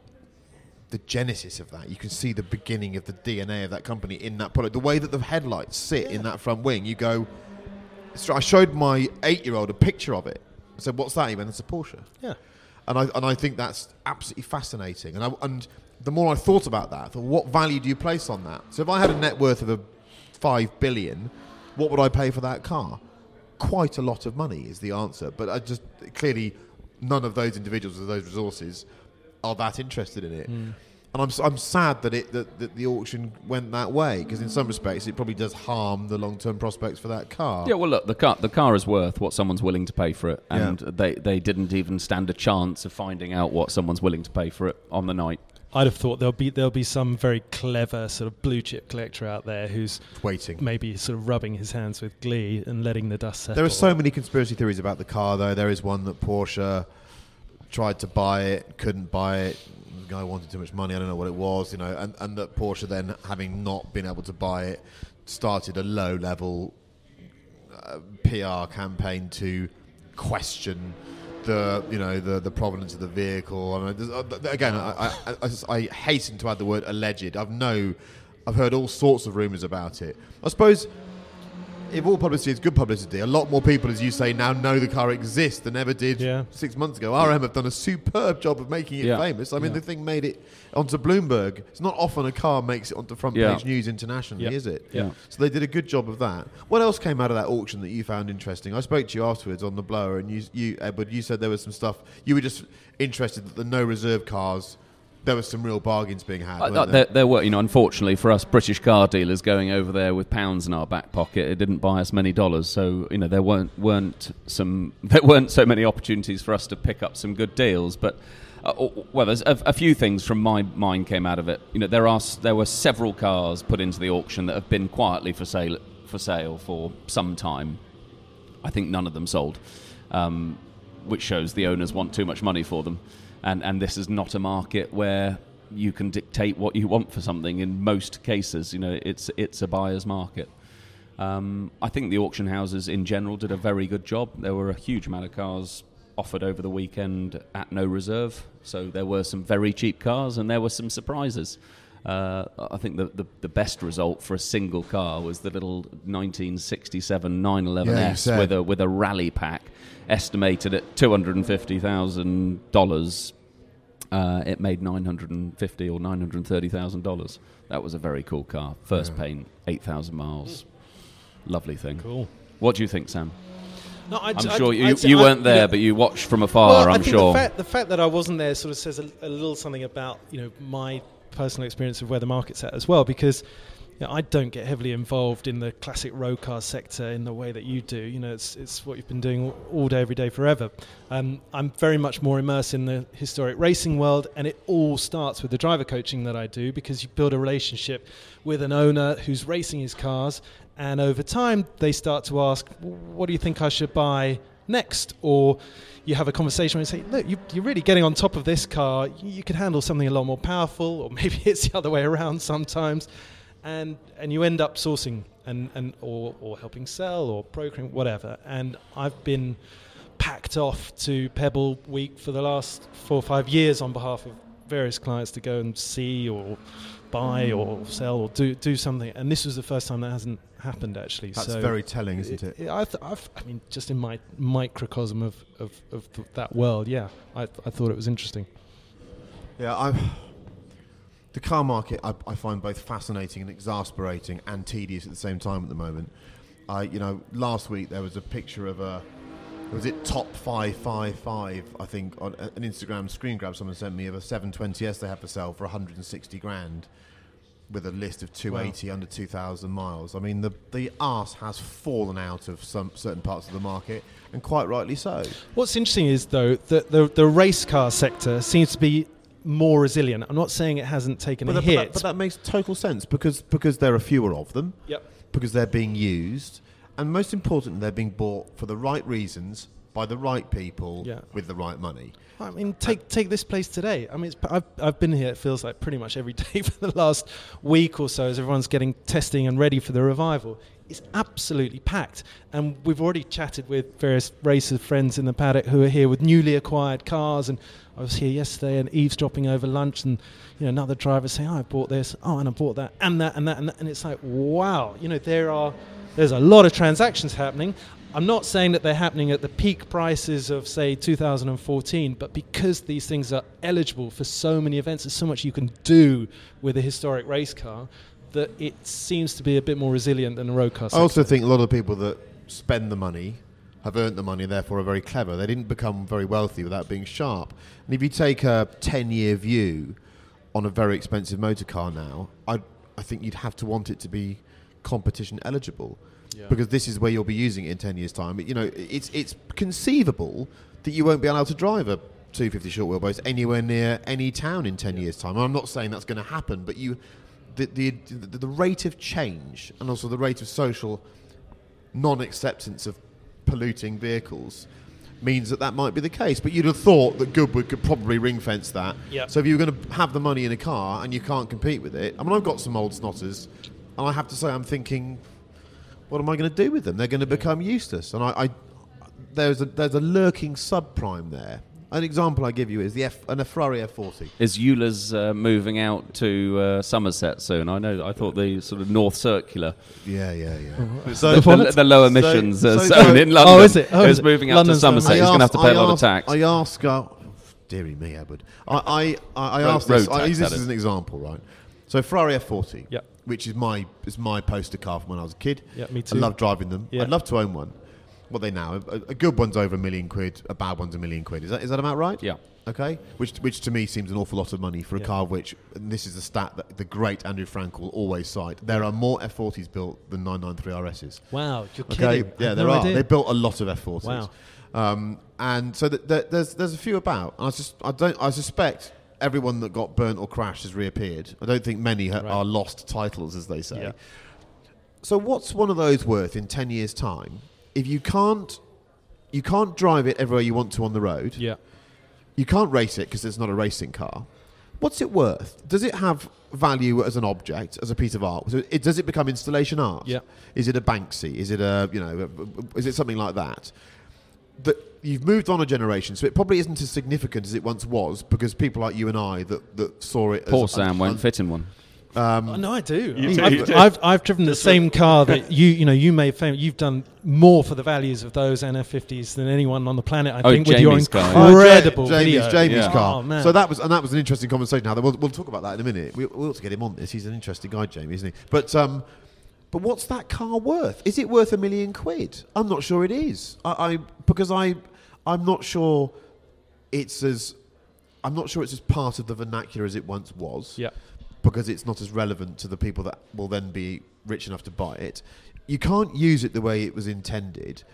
the genesis of that. You can see the beginning of the D N A of that company in that product. The way that the headlights sit yeah. in that front wing, you go. So I showed my eight-year-old a picture of it. I said, "What's that?" He went, "It's a Porsche." Yeah. And I and I think that's absolutely fascinating. And I, and the more I thought about that, I thought, what value do you place on that? So if I had a net worth of a five billion, what would I pay for that car? Quite a lot of money is the answer. But I just clearly none of those individuals with those resources are that interested in it. Mm. And I'm I'm sad that it that, that the auction went that way, because in some respects it probably does harm the long-term prospects for that car. Yeah, well, look, the car the car is worth what someone's willing to pay for it, and yeah. they they didn't even stand a chance of finding out what someone's willing to pay for it on the night. I'd have thought there'll be there'll be some very clever sort of blue chip collector out there who's waiting, maybe sort of rubbing his hands with glee and letting the dust settle. There are so many conspiracy theories about the car, though. There is one that Porsche tried to buy it, couldn't buy it. The guy wanted too much money. I don't know what it was, you know, and, and that Porsche then, having not been able to buy it, started a low-level uh, P R campaign to question the, you know, the, the provenance of the vehicle. I mean, uh, again, I, I, I, just, I hasten to add the word alleged. I've no, I've heard all sorts of rumours about it. I suppose if all publicity is good publicity, a lot more people, as you say, now know the car exists than ever did yeah. six months ago. R M have done a superb job of making it yeah. famous. I mean, yeah. the thing made it onto Bloomberg. It's not often a car makes it onto front page yeah. news internationally, yeah. is it? Yeah. So they did a good job of that. What else came out of that auction that you found interesting? I spoke to you afterwards on the blower, and you, you Edward, you said there was some stuff. You were just interested that the no reserve cars, there were some real bargains being had. Uh, there? There, there were, you know, unfortunately for us British car dealers going over there with pounds in our back pocket, it didn't buy us many dollars. So, you know, there weren't weren't some there weren't so many opportunities for us to pick up some good deals. But uh, well, there's a, a few things from my mind came out of it. You know, there are there were several cars put into the auction that have been quietly for sale for sale for some time. I think none of them sold, um, which shows the owners want too much money for them. And and this is not a market where you can dictate what you want for something. In most cases, you know, it's it's a buyer's market. Um, I think the auction houses in general did a very good job. There were a huge amount of cars offered over the weekend at no reserve. So there were some very cheap cars and there were some surprises. Uh, I think the, the the best result for a single car was the little nineteen sixty-seven nine eleven S yeah, with a with a rally pack, estimated at two hundred fifty thousand dollars. Uh, it made nine hundred fifty or nine hundred thirty thousand dollars. That was a very cool car. First yeah. paint, eight thousand miles. Lovely thing. Cool. What do you think, Sam? No, I'd, I'm I'd, sure I'd, you, I'd you say, weren't I'd, there, yeah. but you watched from afar, well, I'm I think sure. The fact, the fact that I wasn't there sort of says a, a little something about, you know, my personal experience of where the market's at as well, because you know, I don't get heavily involved in the classic road car sector in the way that you do. You know, it's it's what you've been doing all, all day, every day, forever. Um, I'm very much more immersed in the historic racing world, and it all starts with the driver coaching that I do, because you build a relationship with an owner who's racing his cars, and over time they start to ask, what do you think I should buy next? Or you have a conversation where you say, look, you, you're really getting on top of this car. You, you could handle something a lot more powerful, or maybe it's the other way around sometimes. And and you end up sourcing and, and or, or helping sell or brokering, whatever. And I've been packed off to Pebble Week for the last four or five years on behalf of various clients to go and see or buy or sell or do do something. And this was the first time that hasn't happened, actually. That's so very telling, isn't it? it, it I, th- I've, I mean, just in my microcosm of, of, of th- that world, yeah, I, th- I thought it was interesting. Yeah, I've... The car market I, I find both fascinating and exasperating and tedious at the same time at the moment. I, you know, last week there was a picture of a, was it top five five five? I think on an Instagram screen grab someone sent me of a seven twenty S they have for sale for one hundred sixty grand, with a list of two eighty wow. under two thousand miles. I mean, the the arse has fallen out of some certain parts of the market, and quite rightly so. What's interesting is though that the the race car sector seems to be more resilient. I'm not saying it hasn't taken But, a that, but, hit. that, but that makes total sense because because there are fewer of them. Yep. Because they're being used, and most importantly, they're being bought for the right reasons by the right people Yeah. with the right money. I mean, take take this place today. I mean, it's, I've I've been here. It feels like pretty much every day for the last week or so, as everyone's getting testing and ready for the revival. It's absolutely packed, and we've already chatted with various racer friends in the paddock who are here with newly acquired cars. And I was here yesterday and eavesdropping over lunch, and you know, another driver saying, "Oh, I bought this. Oh, and I bought that, and that, and that, and that." And it's like, wow, you know, there are there's a lot of transactions happening. I'm not saying that they're happening at the peak prices of, say, two thousand fourteen, but because these things are eligible for so many events, there's so much you can do with a historic race car that it seems to be a bit more resilient than a road car. I also think a lot of the people that spend the money have earned the money and therefore are very clever. They didn't become very wealthy without being sharp. And if you take a ten-year view on a very expensive motor car now, I I think you'd have to want it to be competition eligible. Yeah. Because this is where you'll be using it in ten years' time. You know, it's it's conceivable that you won't be allowed to drive a two fifty short wheelbase anywhere near any town in ten yeah. years' time. I'm not saying that's going to happen, but you, the, the the the rate of change and also the rate of social non-acceptance of polluting vehicles means that that might be the case. But you'd have thought that Goodwood could probably ring fence that. Yep. So if you were going to have the money in a car and you can't compete with it, I mean, I've got some old snotters, and I have to say, I'm thinking, what am I going to do with them? They're going to become useless. And I, I there's a there's a lurking subprime there. An example I give you is the F, an a Ferrari F forty. Is Eulers uh, moving out to uh, Somerset soon? I know. I thought the sort of North Circular. Yeah, yeah, yeah. Oh, so the, the, the low emissions so, uh, so, zone so in London. Oh, is it? Oh, is is it? moving out London's to Somerset. He's going to have to pay I a lot ask, of tax. I ask. Uh, dearie me, Edward. I I, I, I Road- asked this. road I tax, use this that as is. an example, right? So Ferrari F forty, Yeah. which is my is my poster car from when I was a kid. Yeah, me too. I love driving them. Yeah. I'd love to own one. What are they now? A, a good one's over a million quid. A bad one's a million quid. Is that is that about right? Yeah. Okay, which which to me seems an awful lot of money for a Yeah. car which, and this is a stat that the great Andrew Frank will always cite, there are more F forties built than nine ninety-three R S's. Wow, you're Okay, kidding. I yeah, had there no are. idea. They built a lot of F forties. Wow. Um, and so th- th- there's there's a few about. And I just I don't I suspect everyone that got burnt or crashed has reappeared. I don't think many ha- Right. are lost titles, as they say. Yeah. So what's one of those worth in ten years' time if you can't you can't drive it everywhere you want to on the road? Yeah. You can't race it because it's not a racing car. What's it worth? Does it have value as an object, as a piece of art? So it, does it become installation art? Yeah. Is it a Banksy? Is it a, you know, a, is it something like that? That you've moved on a generation, so it probably isn't as significant as it once was because people like you and I that, that saw it. Poor as Sam un- won't un- fit in one. Um, Oh, no, I do. You I've, do, I've, you do. I've, I've driven the same car that you, you know, you made famous. You've done more for the values of those N F fifties than anyone on the planet, I Oh, think, with your Jamie's car. incredible Oh, Ja- Jamie's, video. Jamie's Yeah. car. Oh, man. So that was and that was an interesting conversation. Now we'll, we'll talk about that in a minute. We, we ought to get him on this. He's an interesting guy, Jamie, isn't he? But um, but what's that car worth? Is it worth a million quid? I'm not sure it is. I, I because I I'm not sure it's as I'm not sure it's as part of the vernacular as it once was. Yeah. Because it's not as relevant to the people that will then be rich enough to buy it. You can't use it the way it was intended.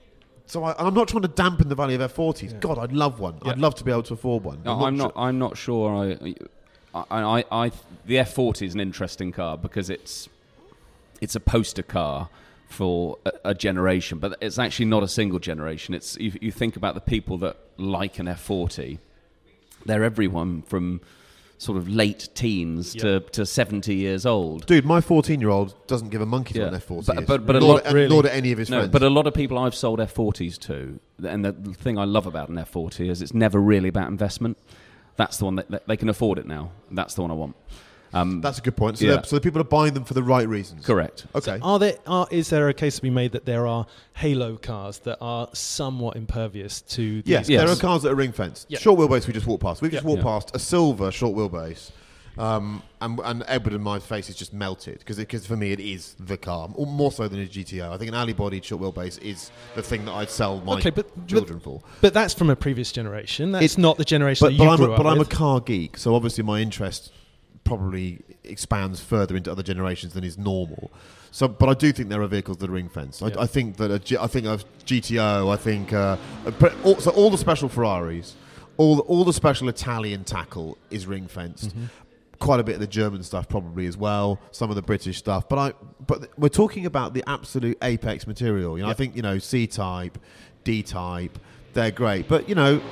So I, and I'm not trying to dampen the value of F forties. Yeah. God, I'd love one. Yeah. I'd love to be able to afford one. No, I'm not. sure- I'm not sure. I, I, I, I, the F forty is an interesting car because it's, it's a poster car for a, a generation, but it's actually not a single generation. It's you, you think about the people that like an F forty. They're everyone from sort of late teens Yeah. to, to seventy years old. Dude, my fourteen-year-old doesn't give a monkey to Yeah. what an F forty But- is. but- but a nor, lot- and really- nor do any of his No, friends. but a lot of people I've sold F forties to, and the thing I love about an F forty is it's never really about investment. That's the one that, that they can afford it now. That's the one I want. Um, That's a good point. So, Yeah. they're- so the people are buying them for the right reasons. correct. Okay. Are there? Are, is there a case to be made that there are halo cars that are somewhat impervious to? These Yes, Yes. there are cars that are ring fenced. Yeah. Short wheelbase we just walked past. We've just Yeah. walked Yeah. past a silver short wheelbase. Um, and, and Edward and my face is just melted because for me it is the car, m- more so than a G T O. I think an alley-bodied short wheelbase is the thing that I'd sell my Okay, but- children for. But that's from a previous generation. That's It's- not the generation But, that but, you I'm, grew a, up but I'm a with. car geek, so obviously my interest probably expands further into other generations than is normal. So, but I do think there are vehicles that are ring fenced. I, Yeah. I think that a G, I think of G T O. I think uh, uh, but all, so all the special Ferraris, all the, all the special Italian tackle is ring fenced. Mm-hmm. Quite a bit of the German stuff probably as well. Some of the British stuff, but I but we're talking about the absolute apex material. You know, yep. I think you know C type, D type, they're great, but you know,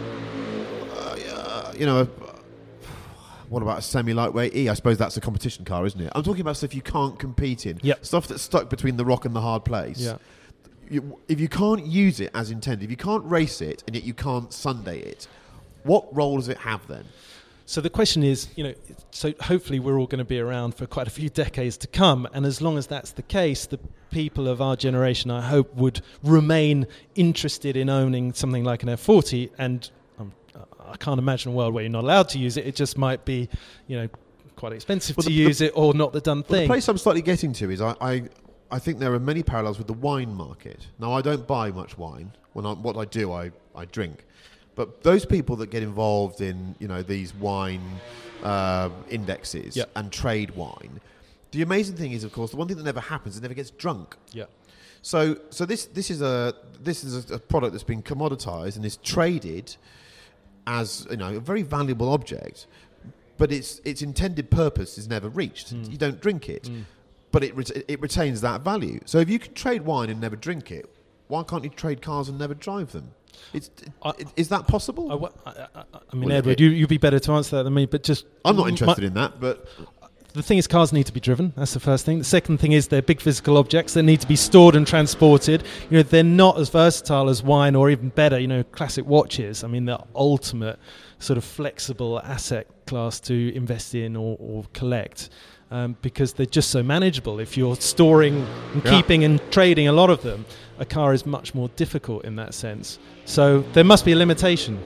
uh, you know. What about a semi-lightweight E? I suppose that's a competition car, isn't it? I'm talking about stuff you can't compete in. Yep. Stuff that's stuck between the rock and the hard place. Yeah. You, if you can't use it as intended, if you can't race it and yet you can't Sunday it, what role does it have then? So the question is, you know, so hopefully we're all going to be around for quite a few decades to come, and as long as that's the case, the people of our generation, I hope, would remain interested in owning something like an F forty, and um, I can't imagine a world where you're not allowed to use it. It just might be, you know, quite expensive well, to the, use the, it or not the done well, thing. The place I'm slightly getting to is I, I, I think there are many parallels with the wine market. Now, I don't buy much wine. When I, what I do, I, I drink. But those people that get involved in, you know, these wine uh, indexes yep. and trade wine, the amazing thing is, of course, the one thing that never happens, it never gets drunk. Yeah. So, so this this is a this is a product that's been commoditized and is traded as, you know, a very valuable object, but its its intended purpose is never reached. Mm. You don't drink it, mm. but it ret- it retains that value. So, if you can trade wine and never drink it, why can't you trade cars and never drive them? It's, I, is that possible? I, I, I, I mean, well, Edward, you, you'd be better to answer that than me, but just... I'm not interested my, in that, but... The thing is, cars need to be driven. That's the first thing. The second thing is they're big physical objects that need to be stored and transported. You know, they're not as versatile as wine, or even better, you know, classic watches. I mean, the ultimate sort of flexible asset class to invest in or, or collect. Um, because they're just so manageable. If you're storing and yeah. keeping and trading a lot of them, a car is much more difficult in that sense. So there must be a limitation.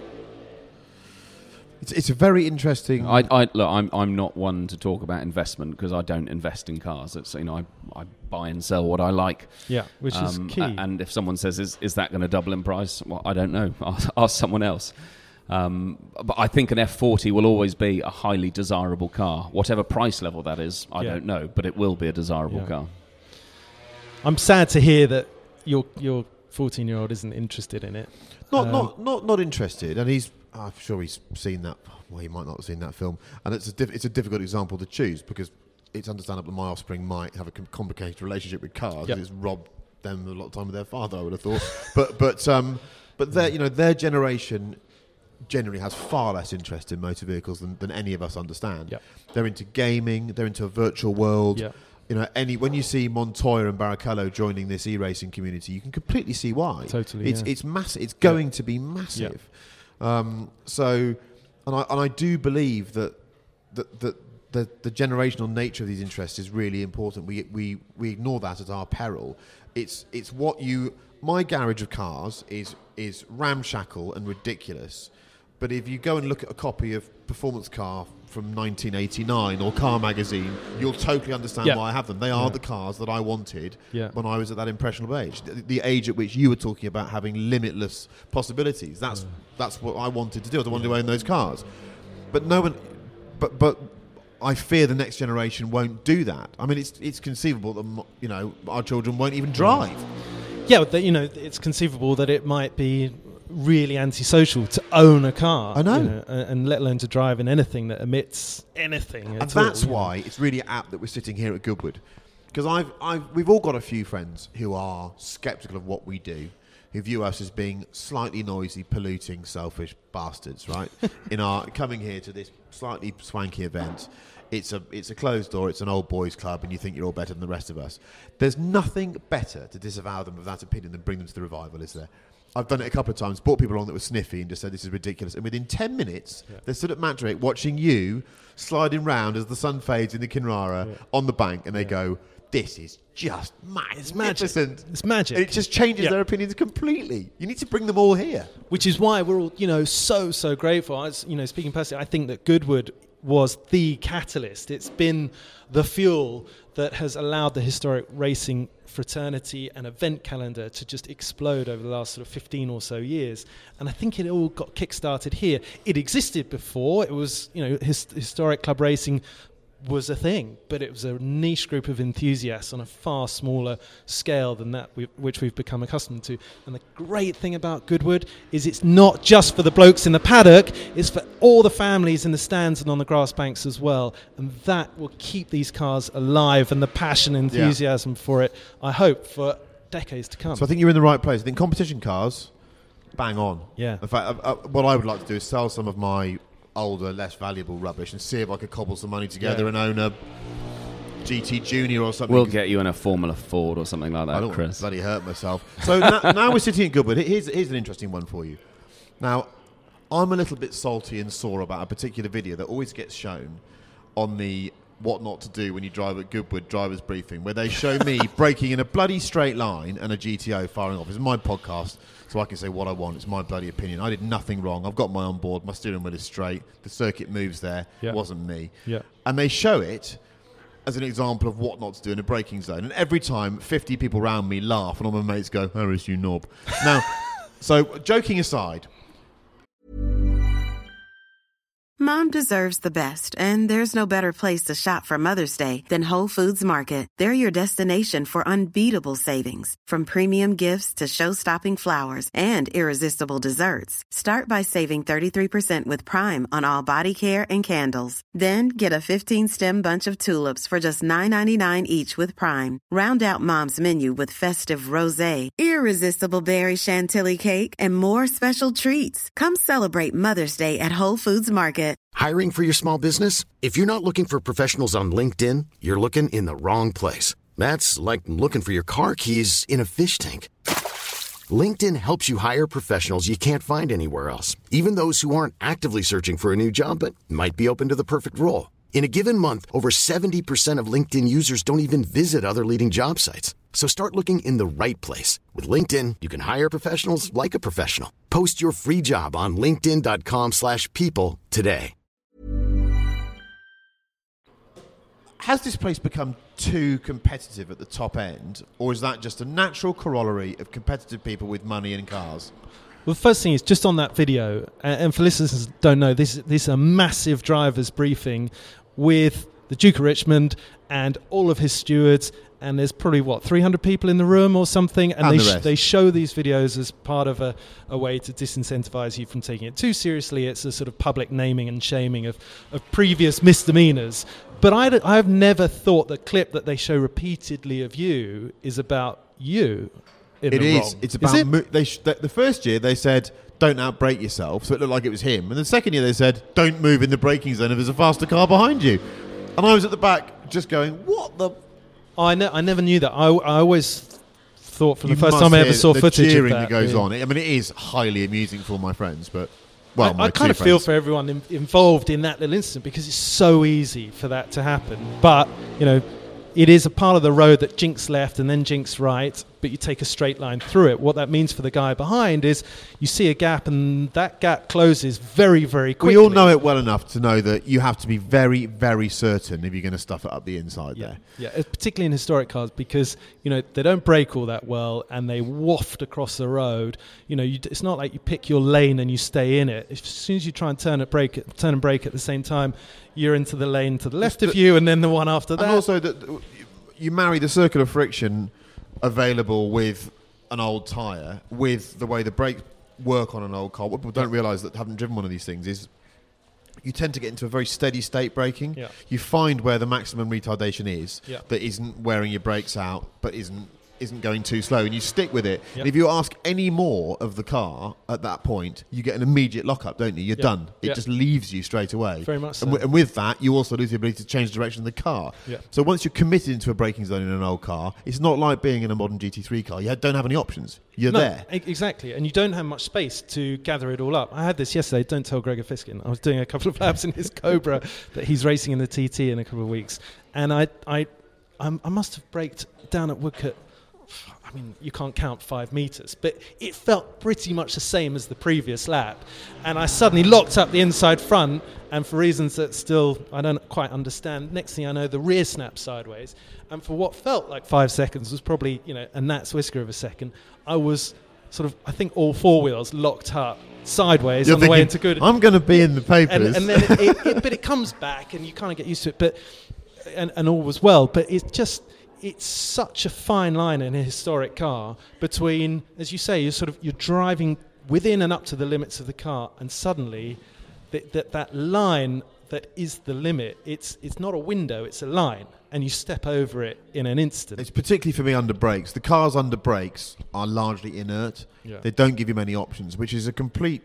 It's, it's a very interesting. I, I look. I'm I'm not one to talk about investment because I don't invest in cars. It's, you know, I, I buy and sell what I like. Yeah, which um, is key. And if someone says, "Is is that going to double in price?" Well, I don't know. I'll ask someone else. Um, but I think an F forty will always be a highly desirable car. Whatever price level that is, I yeah. don't know, but it will be a desirable yeah. car. I'm sad to hear that your your fourteen-year-old isn't interested in it. Not um, not not not interested, and he's. I'm sure he's seen that. Well, he might not have seen that film, and it's a diff- it's a difficult example to choose because it's understandable my offspring might have a com- complicated relationship with cars. Yep. It's robbed them a lot of time with their father, I would have thought. but but um, but their you know their generation generally has far less interest in motor vehicles than, than any of us understand. Yep. They're into gaming. They're into a virtual world. Yep. You know, any when you see Montoya and Barrichello joining this e-racing community, you can completely see why. Totally, it's yeah. it's massive. It's going yep. to be massive. Yep. Um, so, and I and I do believe that that that the, the generational nature of these interests is really important. We we we ignore that at our peril. It's it's what you. My garage of cars is is ramshackle and ridiculous. But if you go and look at a copy of Performance Car from nineteen eighty-nine or Car Magazine, you'll totally understand yeah. why I have them. They are yeah. the cars that I wanted yeah. when I was at that impressionable age. The, the age at which you were talking about having limitless possibilities. That's yeah. that's what I wanted to do. I wanted to own those cars. But no one... But but I fear the next generation won't do that. I mean, it's it's conceivable that, you know, our children won't even drive. Yeah, but, you know, it's conceivable that it might be really antisocial to own a car. I know. You know, and let alone to drive in anything that emits anything. And at that's all, why know. It's really apt that we're sitting here at Goodwood. Because I've, I've, we've all got a few friends who are sceptical of what we do, who view us as being slightly noisy, polluting, selfish bastards, right? In our coming here to this slightly swanky event. It's a it's a closed door, it's an old boys club, and you think you're all better than the rest of us. There's nothing better to disavow them of that opinion than bring them to the revival, is there? I've done it a couple of times, brought people along that were sniffy and just said this is ridiculous. And within ten minutes, yeah. they're stood at Matt Drake watching you sliding round as the sun fades in the Kinrara yeah. on the bank, and they yeah. go, this is just magnificent. It's magic. It's magic. And it just changes yeah. their opinions completely. You need to bring them all here. Which is why we're all, you know, so, so grateful. I was, you know, speaking personally, I think that Goodwood was the catalyst. It's been the fuel that has allowed the historic racing fraternity and event calendar to just explode over the last sort of fifteen or so years. And I think it all got kick-started here. It existed before. It was, you know, his, historic club racing was a thing, but it was a niche group of enthusiasts on a far smaller scale than that we, which we've become accustomed to. And the great thing about Goodwood is it's not just for the blokes in the paddock, it's for all the families in the stands and on the grass banks as well. And that will keep these cars alive, and the passion and enthusiasm yeah. for it, I hope, for decades to come. So I think you're in the right place. I think competition cars, bang on. Yeah. In fact, uh, uh, what I would like to do is sell some of my older, less valuable rubbish and see if I could cobble some money together yeah. and own a G T Junior or something. We'll get you in a Formula Ford or something like that, I don't Chris. bloody hurt myself. So now, now we're sitting at Goodwood. Here's, here's an interesting one for you. Now, I'm a little bit salty and sore about a particular video that always gets shown on the What Not to Do When You Drive at Goodwood driver's briefing, where they show me braking in a bloody straight line and a G T O firing off. It's my podcast, so I can say what I want. It's my bloody opinion. I did nothing wrong. I've got my on board. My steering wheel is straight. The circuit moves there. Yeah. It wasn't me. Yeah. And they show it as an example of what not to do in a braking zone. And every time, fifty people around me laugh, and all my mates go, Harris, you knob. Now, so joking aside, Mom deserves the best, and there's no better place to shop for Mother's Day than Whole Foods Market. They're your destination for unbeatable savings, from premium gifts to show-stopping flowers and irresistible desserts. Start by saving thirty-three percent with Prime on all body care and candles. Then get a fifteen-stem bunch of tulips for just nine ninety-nine each with Prime. Round out Mom's menu with festive rosé, irresistible berry chantilly cake, and more special treats. Come celebrate Mother's Day at Whole Foods Market. Hiring for your small business? If you're not looking for professionals on LinkedIn, you're looking in the wrong place. That's like looking for your car keys in a fish tank. LinkedIn helps you hire professionals you can't find anywhere else, even those who aren't actively searching for a new job but might be open to the perfect role. In a given month, over seventy percent of LinkedIn users don't even visit other leading job sites. So start looking in the right place. With LinkedIn, you can hire professionals like a professional. Post your free job on linkedin.com slash people today. Has this place become too competitive at the top end, or is that just a natural corollary of competitive people with money and cars? Well, the first thing is, just on that video, and for listeners who don't know, this, this is a massive driver's briefing with the Duke of Richmond and all of his stewards, and there's probably, what, three hundred people in the room or something, and, and they, the sh- they show these videos as part of a, a way to disincentivize you from taking it too seriously. It's a sort of public naming and shaming of, of previous misdemeanors. But I d- I've never thought the clip that they show repeatedly of you is about you. In it the is. wrong. It's about is it? Mo- they sh- the, the first year they said don't outbrake yourself, so it looked like it was him. And the second year they said don't move in the braking zone if there's a faster car behind you. And I was at the back just going, what the? I ne- I never knew that. I, I always thought from You the first must time I ever hear saw the footage of cheering that. that goes yeah. on. I mean, it is highly amusing for all my friends, but well, I, my I kind two of feel friends. for everyone in, involved in that little incident, because it's so easy for that to happen. But you know, it is a part of the road that jinks left and then jinks right, but you take a straight line through it. What that means for the guy behind is you see a gap, and that gap closes very, very quickly. We all know it well enough to know that you have to be very, very certain if you're going to stuff it up the inside yeah. there. Yeah, particularly in historic cars, because you know they don't brake all that well and they waft across the road. You know, you, it's not like you pick your lane and you stay in it. As soon as you try and turn it, brake, turn and brake at the same time, you're into the lane to the left of you, and then the one after that. And also that you marry the circular friction available with an old tyre with the way the brakes work on an old car. What people don't realise that haven't driven one of these things is you tend to get into a very steady state braking. Yeah. You find where the maximum retardation is Yeah. that isn't wearing your brakes out but isn't isn't going too slow, and you stick with it. Yeah. And if you ask any more of the car at that point, you get an immediate lockup, don't you? You're Yeah. done. It Yeah. just leaves you straight away. Very much so. And, w- and with that, you also lose the ability to change the direction of the car. Yeah. So once you're committed into a braking zone in an old car, it's not like being in a modern G T three car. You don't have any options. You're No, there. e- exactly, and you don't have much space to gather it all up. I had this yesterday. Don't tell Gregor Fiskin. I was doing a couple of laps in his Cobra that he's racing in the T T in a couple of weeks, and I, I, I'm, I must have braked down at Woodcote. I mean, you can't count five metres, but it felt pretty much the same as the previous lap. And I suddenly locked up the inside front, and for reasons that still I don't quite understand, next thing I know, the rear snapped sideways. And for what felt like five seconds was probably, you know, a gnat's whisker of a second, I was sort of, I think, all four wheels locked up sideways You're on the way thinking, into Goodwood. I'm going to be in the papers. And, and then, it, it, it, but it comes back, and you kind of get used to it. But and, and all was well. But it's just, it's such a fine line in a historic car between, as you say, you're sort of you're driving within and up to the limits of the car, and suddenly that that, that line that is the limit. It's it's not a window, it's a line, and you step over it in an instant. It's particularly for me under brakes. The cars under brakes are largely inert. Yeah. They don't give you many options, which is a complete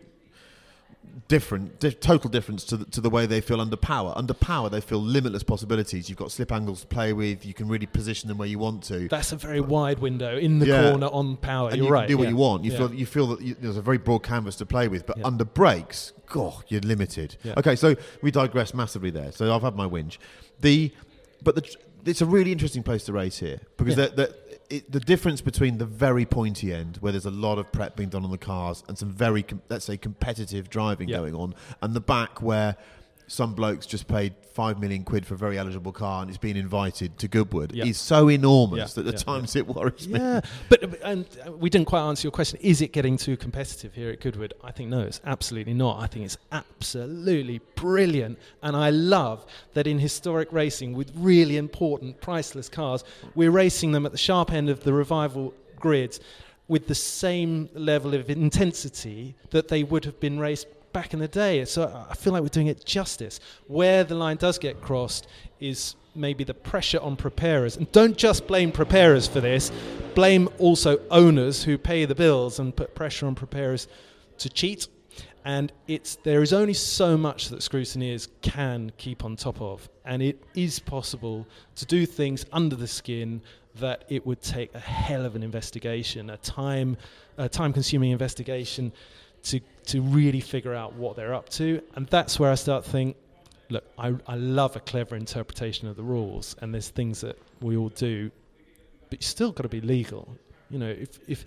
different, di- total difference to the, to the way they feel under power. Under power, they feel limitless possibilities. You've got slip angles to play with. You can really position them where you want to. That's a very wide window in the Yeah. corner on power. And You're you right. can do what yeah. you want. You yeah. feel you feel that you, there's a very broad canvas to play with. But Yeah. under brakes, God, you're limited. Yeah. Okay, so we digress massively there. So I've had my whinge. The but the, it's a really interesting place to race here because Yeah. the, the, it, the difference between the very pointy end, where there's a lot of prep being done on the cars and some very com- let's say competitive driving Yeah. going on, and the back where some blokes just paid five million quid for a very eligible car and it's been invited to Goodwood, Yeah. is so enormous Yeah. that at Yeah. times it worries me. Yeah, but and uh, we didn't quite answer your question. Is it getting too competitive here at Goodwood? I think no, it's absolutely not. I think it's absolutely brilliant, and I love that in historic racing with really important, priceless cars, we're racing them at the sharp end of the revival grids with the same level of intensity that they would have been raced back in the day. So I feel like we're doing it justice. Where the line does get crossed is maybe the pressure on preparers. And don't just blame preparers for this. Blame also owners who pay the bills and put pressure on preparers to cheat. And it's there is only so much that scrutineers can keep on top of. And it is possible to do things under the skin that it would take a hell of an investigation, a time, a time-consuming investigation to to really figure out what they're up to. And that's where I start to think, look, I, I love a clever interpretation of the rules, and there's things that we all do, but you still got to be legal. You know, if if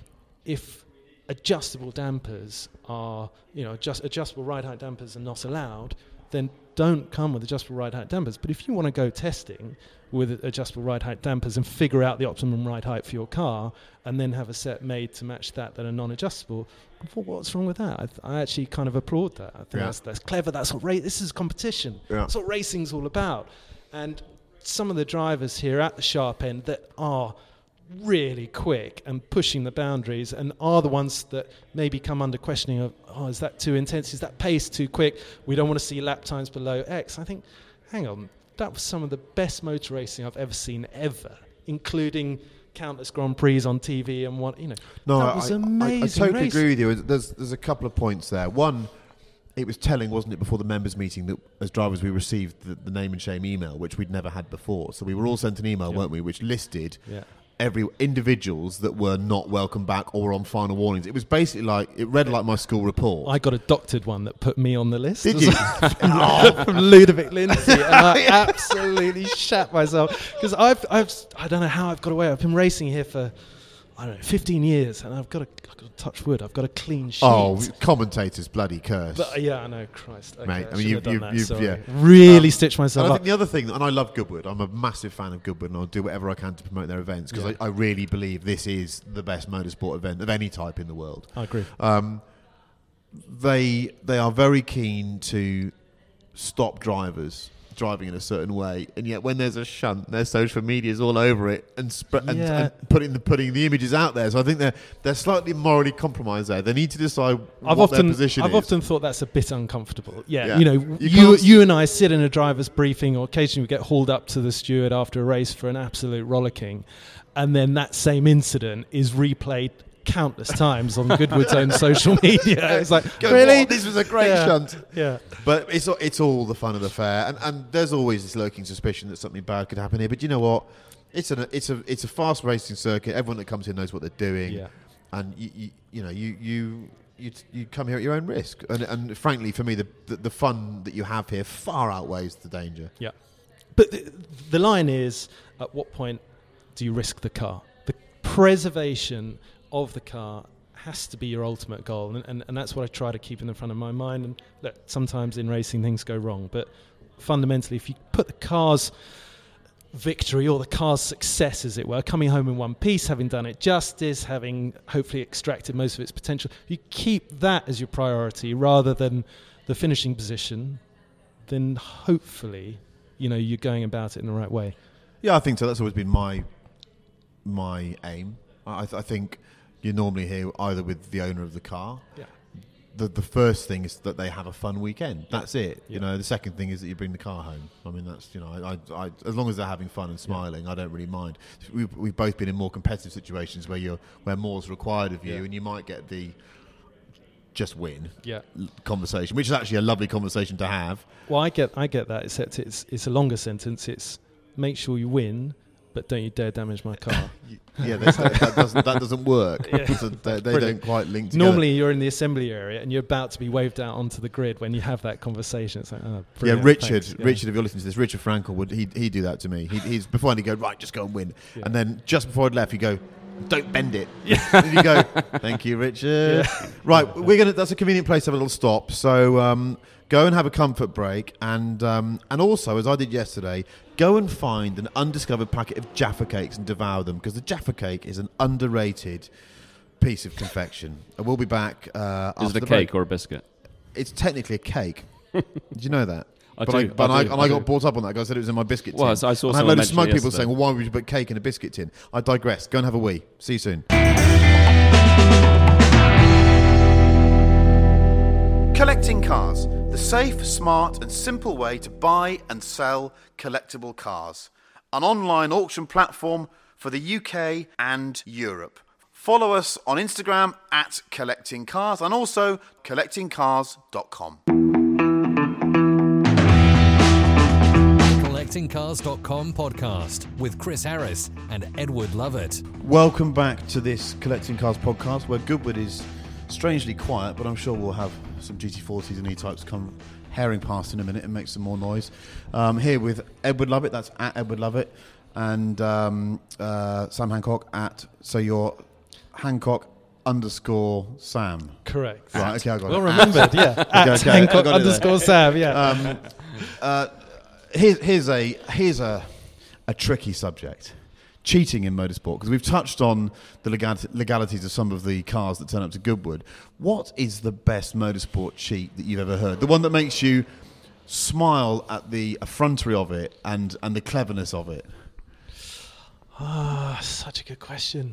if adjustable dampers are, you know, just adjustable ride height dampers are not allowed, then don't come with adjustable ride height dampers. But if you want to go testing with adjustable ride height dampers and figure out the optimum ride height for your car, and then have a set made to match that that are non-adjustable, well, what's wrong with that? I, th- I actually kind of applaud that. I think Yeah. that's, that's clever. That's what ra- this is competition. Yeah. That's what racing's all about. And some of the drivers here at the sharp end that are really quick and pushing the boundaries and are the ones that maybe come under questioning of, oh, is that too intense? Is that pace too quick? We don't want to see lap times below X. I think, hang on, that was some of the best motor racing I've ever seen ever, including countless Grand Prix on T V and what, you know. No, that I, was I- amazing I, I totally racing. agree with you. There's there's a couple of points there. One, it was telling, wasn't it, before the members' meeting that as drivers we received the, the name and shame email, which we'd never had before. So we were all sent an email, Yeah. weren't we, which listed Yeah. every individuals that were not welcome back or were on final warnings. It was basically like, it read like my school report. I got a doctored one that put me on the list. Did as you? well, from Ludovic Lindsay, and I absolutely shat myself because I've, I've, I don't know how I've got away. I've been racing here for, I don't know, fifteen years, and I've got a, I've got to touch wood. I've got a clean sheet. Oh, commentators bloody curse. But, uh, yeah, I know, Christ. Okay, Mate, I I mean, should you've- have done you've- that, you've- sorry. yeah. Really Um, stitched And myself I up. think the other thing, and I love Goodwood, I'm a massive fan of Goodwood, and I'll do whatever I can to promote their events because Yeah. I, I really believe this is the best motorsport event of any type in the world. I agree. Um, they they are very keen to stop drivers driving in a certain way, and yet when there's a shunt, their social media is all over it and, sp- and, Yeah. and putting the putting the images out there. So I think they're they're slightly morally compromised there. They need to decide I've what often, their position I've is. often thought that's a bit uncomfortable. Yeah, Yeah. you know, You you can't s- you and I sit in a driver's briefing, or occasionally we get hauled up to the steward after a race for an absolute rollicking, and then that same incident is replayed countless times on Goodwood's own social media. It's like, Go, really? "What? This was a great Yeah. shunt." Yeah. But it's it's all the fun of the fair, and, and there's always this lurking suspicion that something bad could happen here. But you know what? It's a it's a it's a fast racing circuit. Everyone that comes here knows what they're doing, Yeah. and you, you you know you you. You, you come here at your own risk, and, and frankly, for me, the, the the fun that you have here far outweighs the danger. Yeah. But the, the line is, at what point do you risk the car? The preservation of the car has to be your ultimate goal, and, and, and that's what I try to keep in the front of my mind. And look, sometimes in racing things go wrong, but fundamentally, if you put the cars victory or the car's success, as it were, coming home in one piece, having done it justice, having hopefully extracted most of its potential. You keep that as your priority rather than the finishing position, then hopefully, you know, you're going about it in the right way. Yeah, I think so. That's always been my my aim. I, th- I think you're normally here either with the owner of the car. Yeah. The the first thing is that they have a fun weekend. Yeah. That's it. Yeah. You know, the second thing is that you bring the car home. I mean, that's, you know, I, I, I as long as they're having fun and smiling, yeah. I don't really mind. We've, we've both been in more competitive situations where you're where more's required of you, yeah. and you might get the just win yeah. conversation, which is actually a lovely conversation to have. Well, I get I get that, except it's it's a longer sentence. It's make sure you win, but don't you dare damage my car. Yeah, that, that doesn't that doesn't work. Yeah. So they they don't quite link together. Normally, you're in the assembly area and you're about to be waved out onto the grid when you have that conversation. It's like, oh, yeah, Richard, thanks. Richard, if you're listening to this, Richard Frankel would he he do that to me. He, he's before he'd go right, just go and win, yeah. and then just before I'd left, he'd go, don't bend it. Yeah. And you go, thank you, Richard. Yeah. Right, we're gonna. That's a convenient place to have a little stop. So um, go and have a comfort break, and um, and also, as I did yesterday, go and find an undiscovered packet of Jaffa cakes and devour them, because the Jaffa cake is an underrated piece of confection. And we'll be back. Uh, is after it a the cake break. or a biscuit? It's technically a cake. Did you know that? I but do, I, but I I, do, and I I got do. brought up on that because I said it was in my biscuit tin. Well, so I saw and I had a someone load of mention smug it people yesterday. saying, well, why would you put cake in a biscuit tin? I digress. Go and have a wee. See you soon. Collecting Cars, the safe, smart and simple way to buy and sell collectible cars. An online auction platform for the U K and Europe. Follow us on Instagram at Collecting Cars and also collecting cars dot com. collecting cars dot com podcast with Chris Harris and Edward Lovett. Welcome back to this Collecting Cars podcast, where Goodwood is strangely quiet, but I'm sure we'll have some G T forties and E-Types come herring past in a minute and make some more noise. Um, here with Edward Lovett, that's at Edward Lovett, and um, uh, Sam Hancock at, so you're Hancock underscore Sam. Correct. Right, okay, I got well it. remembered, yeah. At Okay, okay, I Hancock got it underscore there. Sam, yeah. Um, uh, here's, here's a here's a a tricky subject: cheating in motorsport. Because we've touched on the legality, legalities of some of the cars that turn up to Goodwood. What is the best motorsport cheat that you've ever heard? The one that makes you smile at the effrontery of it and and the cleverness of it. Ah, oh, such a good question.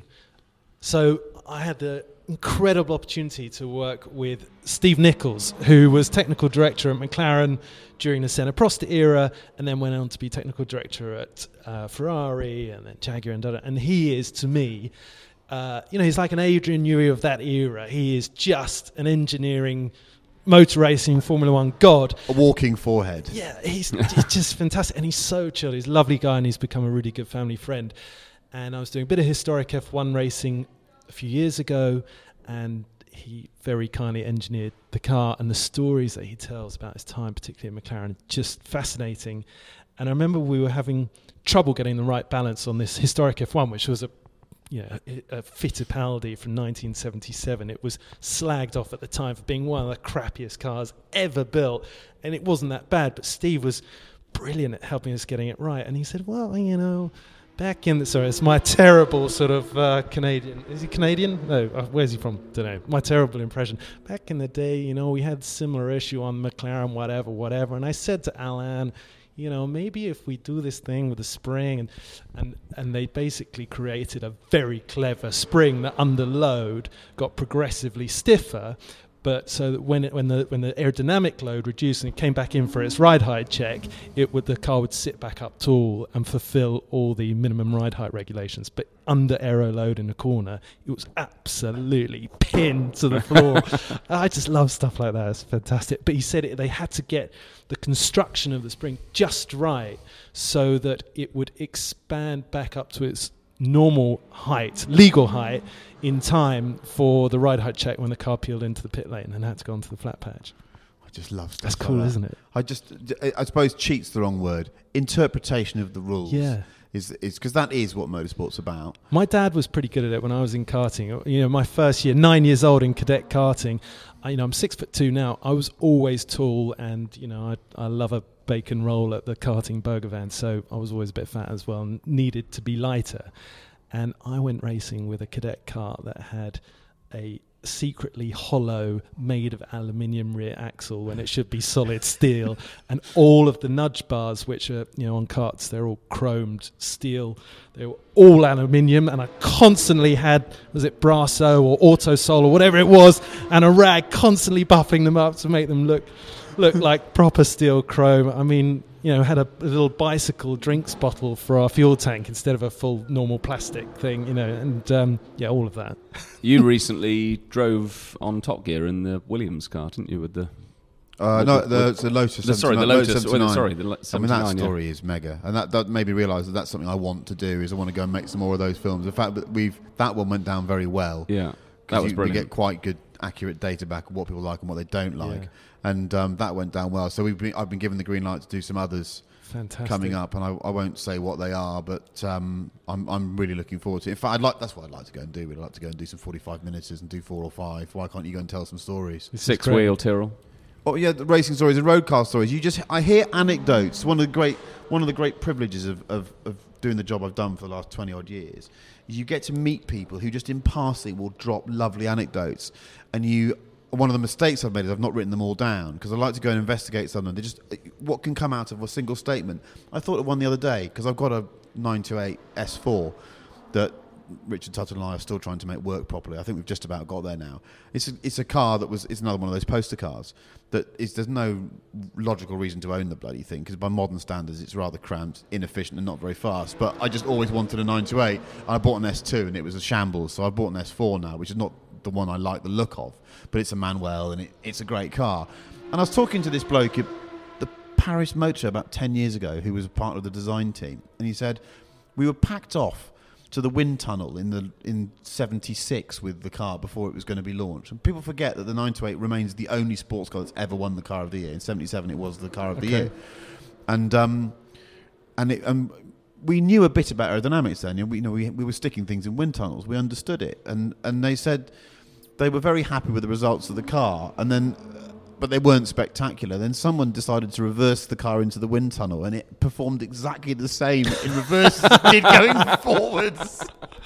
So I had the incredible opportunity to work with Steve Nichols, who was technical director at McLaren during the Senna Prost era, and then went on to be technical director at uh, Ferrari and then Jaguar and da, da. And he is, to me, uh, you know, he's like an Adrian Newey of that era. He is just an engineering, motor racing, Formula One god. A walking forehead. Yeah, he's, he's just fantastic, and he's so chill. He's a lovely guy, and he's become a really good family friend. And I was doing a bit of historic F one racing a few years ago, and he very kindly engineered the car, and the stories that he tells about his time, particularly at McLaren, are just fascinating. And I remember we were having trouble getting the right balance on this historic F one, which was a you know, a Fittipaldi from nineteen seventy-seven. It was slagged off at the time for being one of the crappiest cars ever built, and it wasn't that bad, but Steve was brilliant at helping us getting it right. And he said, well, you know, back in the, sorry, it's my terrible sort of uh, Canadian. Is he Canadian? No, uh, where's he from? Don't know. My terrible impression. Back in the day, you know, we had similar issue on McLaren, whatever, whatever. And I said to Alain, you know, maybe if we do this thing with the spring, and and and they basically created a very clever spring that under load got progressively stiffer. But so that when it, when the when the aerodynamic load reduced and it came back in for its ride height check, it would the car would sit back up tall and fulfil all the minimum ride height regulations. But under aero load in the corner, it was absolutely pinned to the floor. I just love stuff like that. It's fantastic. But he said it, they had to get the construction of the spring just right so that it would expand back up to its normal height, legal height, in time for the ride height check when the car peeled into the pit lane and had to go onto the flat patch. I just love stuff. That's like cool, that. isn't it? I just, I suppose, cheat's the wrong word. Interpretation of the rules. Yeah. Is is because that is what motorsport's about. My dad was pretty good at it when I was in karting. You know, my first year, nine years old in cadet karting. I, you know, I'm six foot two now. I was always tall, and you know, I I love a bacon roll at the karting burger van, so I was always a bit fat as well and needed to be lighter. And I went racing with a cadet car that had a secretly hollow, made of aluminium rear axle when it should be solid steel, and all of the nudge bars, which are, you know, on karts, they're all chromed steel, they were all aluminium, and I constantly had, was it Brasso or Autosol or whatever it was, and a rag constantly buffing them up to make them look look like proper steel chrome. I mean, you know, had a, a little bicycle drinks bottle for our fuel tank instead of a full normal plastic thing, you know, and um, yeah, all of that. You recently drove on Top Gear in the Williams car, didn't you, with the... Uh, no, the, it's the Lotus. The, sorry, the Lotus. Well, sorry, the Lo- I mean, that story yeah. is mega, and that, that made me realise that that's something I want to do. Is I want to go and make some more of those films. The fact that we've that one went down very well. Yeah, that was you, brilliant. We get quite good, accurate data back of what people like and what they don't like, Yeah. and um, that went down well. So we've been, I've been given the green light to do some others. Fantastic. Coming up, and I, I won't say what they are, but um, I'm I'm really looking forward to it. In fact, I'd like that's what I'd like to go and do. We'd like to go and do some forty-five minutes and do four or five. Why can't you go and tell some stories? Six wheel Tyrrell. Oh yeah, the racing stories and road car stories. You just I hear anecdotes. One of the great one of the great privileges of, of, of doing the job I've done for the last twenty odd years is you get to meet people who just in passing will drop lovely anecdotes, and you. One of the mistakes I've made is I've not written them all down because I like to go and investigate something. They just what can come out of a single statement. I thought of one the other day because I've got a nine twenty-eight S four that Richard Tuttle and I are still trying to make work properly. I think we've just about got there now. It's a, it's a car that was it's another one of those poster cars that is there's no logical reason to own the bloody thing because by modern standards it's rather cramped, inefficient, and not very fast. But I just always wanted a nine twenty-eight. And I bought an S two and it was a shambles, so I bought an S four now, which is not the one I like the look of, but it's a Manuel and it, it's a great car. And I was talking to this bloke at the Paris Motor Show about ten years ago who was part of the design team, and he said we were packed off to the wind tunnel in the in seventy-six with the car before it was going to be launched. And people forget that the nine twenty-eight remains the only sports car that's ever won the car of the year. In seventy-seven it was the car of the Okay. year. And um and it um we knew a bit about aerodynamics then. You know, we, you know, we we were sticking things in wind tunnels. We understood it, and and they said they were very happy with the results of the car, and then, uh, but they weren't spectacular. Then someone decided to reverse the car into the wind tunnel, and it performed exactly the same in reverse as it did going forwards.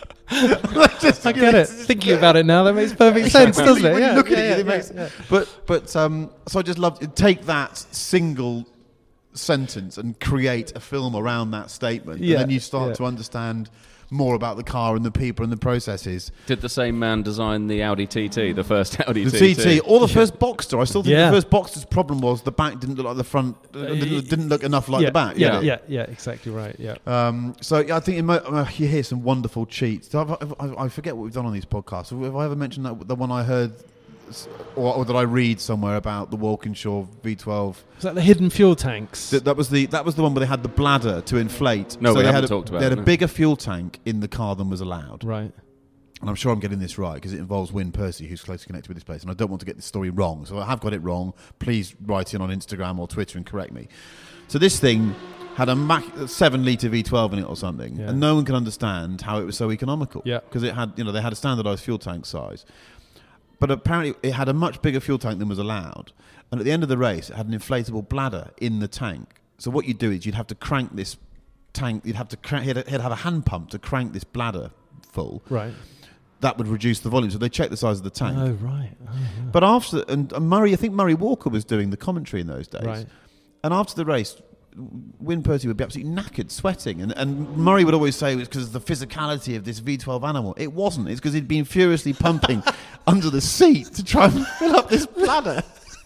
Just, I get it. Thinking about it now, that makes perfect sense, When doesn't you- it? when you Yeah, look at yeah, it, yeah, it makes. yeah, yeah. But but um, so I just loved it. Take that single sentence and create a film around that statement, Yeah, and then you start yeah. to understand more about the car and the people and the processes. Did the same man design the Audi T T, the first Audi The T T? T T or the first Boxster. I still think Yeah. the first Boxster's problem was the back didn't look like the front. Uh, didn't, didn't look enough like yeah, the back. Yeah, did yeah, it? yeah, exactly right. Yeah. Um, so yeah, I think in mo- uh, you hear some wonderful cheats. I've, I've, I forget what we've done on these podcasts. Have I ever mentioned that the one I heard, or, or that I read somewhere about the Walkinshaw V twelve? Was that the hidden fuel tanks? That, that was the that was the one where they had the bladder to inflate. No, so we they haven't had a, talked about They had it, a no. bigger fuel tank in the car than was allowed. Right. And I'm sure I'm getting this right because it involves Wynne Percy, who's closely connected with this place, and I don't want to get this story wrong. So I have got it wrong. Please write in on Instagram or Twitter and correct me. So this thing had a Mac, seven litre V twelve in it or something, Yeah. and no one can understand how it was so economical. Yeah. Because it had, you know, they had a standardised fuel tank size, but apparently it had a much bigger fuel tank than was allowed. And at the end of the race, it had an inflatable bladder in the tank. So what you'd do is you'd have to crank this tank. You'd have to crank. He'd, he'd have a hand pump to crank this bladder full. Right. That would reduce the volume. So they checked the size of the tank. Oh, right. Oh, yeah. But after and, and Murray, I think Murray Walker was doing the commentary in those days. Right. And after the race, Wynne Percy would be absolutely knackered, sweating, and, and Murray would always say it was because of the physicality of this V twelve animal. It wasn't. It's because he'd been furiously pumping under the seat to try and fill up this bladder.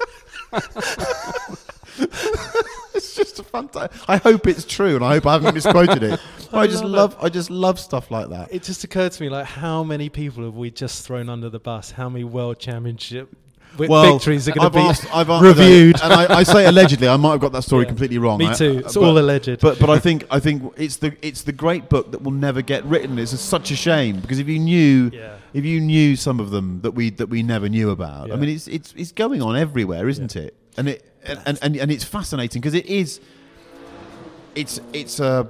It's just a fantastic. I hope it's true, and I hope I haven't misquoted it. I, I just love love. I just love stuff like that. It just occurred to me, like, how many people have we just thrown under the bus? How many world championship wi- victories are going to be asked, I've asked, reviewed? and I, I say allegedly. I might have got that story Yeah. completely wrong. Me I- too. I- It's but- all alleged. But but I think I think it's the it's the great book that will never get written. It's such a shame because if you knew Yeah. if you knew some of them that we that we never knew about. I Yeah. mean, it's it's it's going on everywhere, isn't it? And it and, and, and, and it's fascinating because it is. It's it's a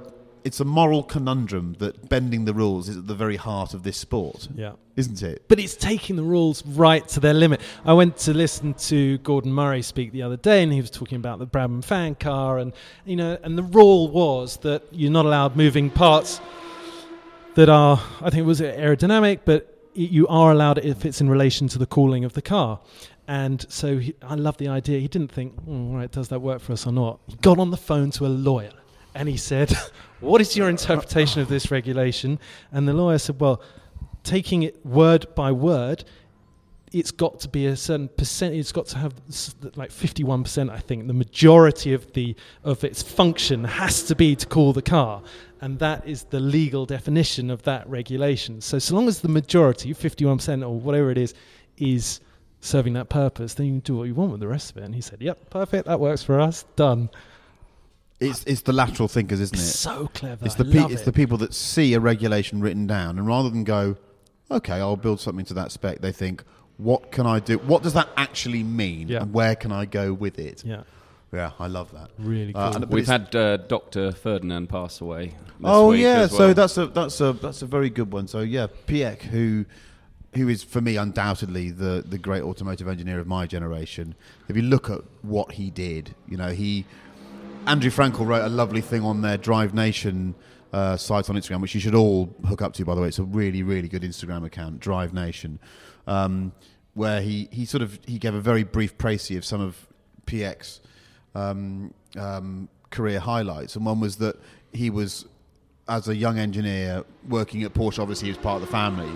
it's a moral conundrum that bending the rules is at the very heart of this sport. Yeah. Isn't it? But it's taking the rules right to their limit. I went to listen to Gordon Murray speak the other day, and he was talking about the Brabham fan car, and you know, and the rule was that you're not allowed moving parts that are, I think it was aerodynamic, but you are allowed it if it's in relation to the cooling of the car. And so he, I love the idea. He didn't think, oh, right, does that work for us or not? He got on the phone to a lawyer and he said, what is your interpretation of this regulation? And the lawyer said, well, taking it word by word, it's got to be a certain percent. It's got to have like fifty-one percent, I think. The majority of the of its function has to be to cool the car. And that is the legal definition of that regulation. So so long as the majority, fifty-one percent or whatever it is, is serving that purpose, then you can do what you want with the rest of it. And he said, yep, perfect, that works for us, done. It's it's the lateral thinkers, isn't it? It's so clever. It's the I pe- love it's it. the people that see a regulation written down, and rather than go, okay, I'll build something to that spec, they think, what can I do? What does that actually mean? Yeah. And where can I go with it? Yeah. Yeah, I love that. Really cool. Uh, and- but We've it's- had uh, Doctor Ferdinand pass away. This Oh week yeah, as so well. that's a that's a that's a very good one. So yeah, Piëch, who who is for me undoubtedly the the great automotive engineer of my generation. If you look at what he did, you know, he Andrew Frankel wrote a lovely thing on their Drive Nation uh, site on Instagram, which you should all hook up to, by the way. It's a really really good Instagram account, Drive Nation, um, where he he sort of he gave a very brief précis of some of Piëch's um, um, career highlights, and one was that he was, as a young engineer working at Porsche, obviously he was part of the family.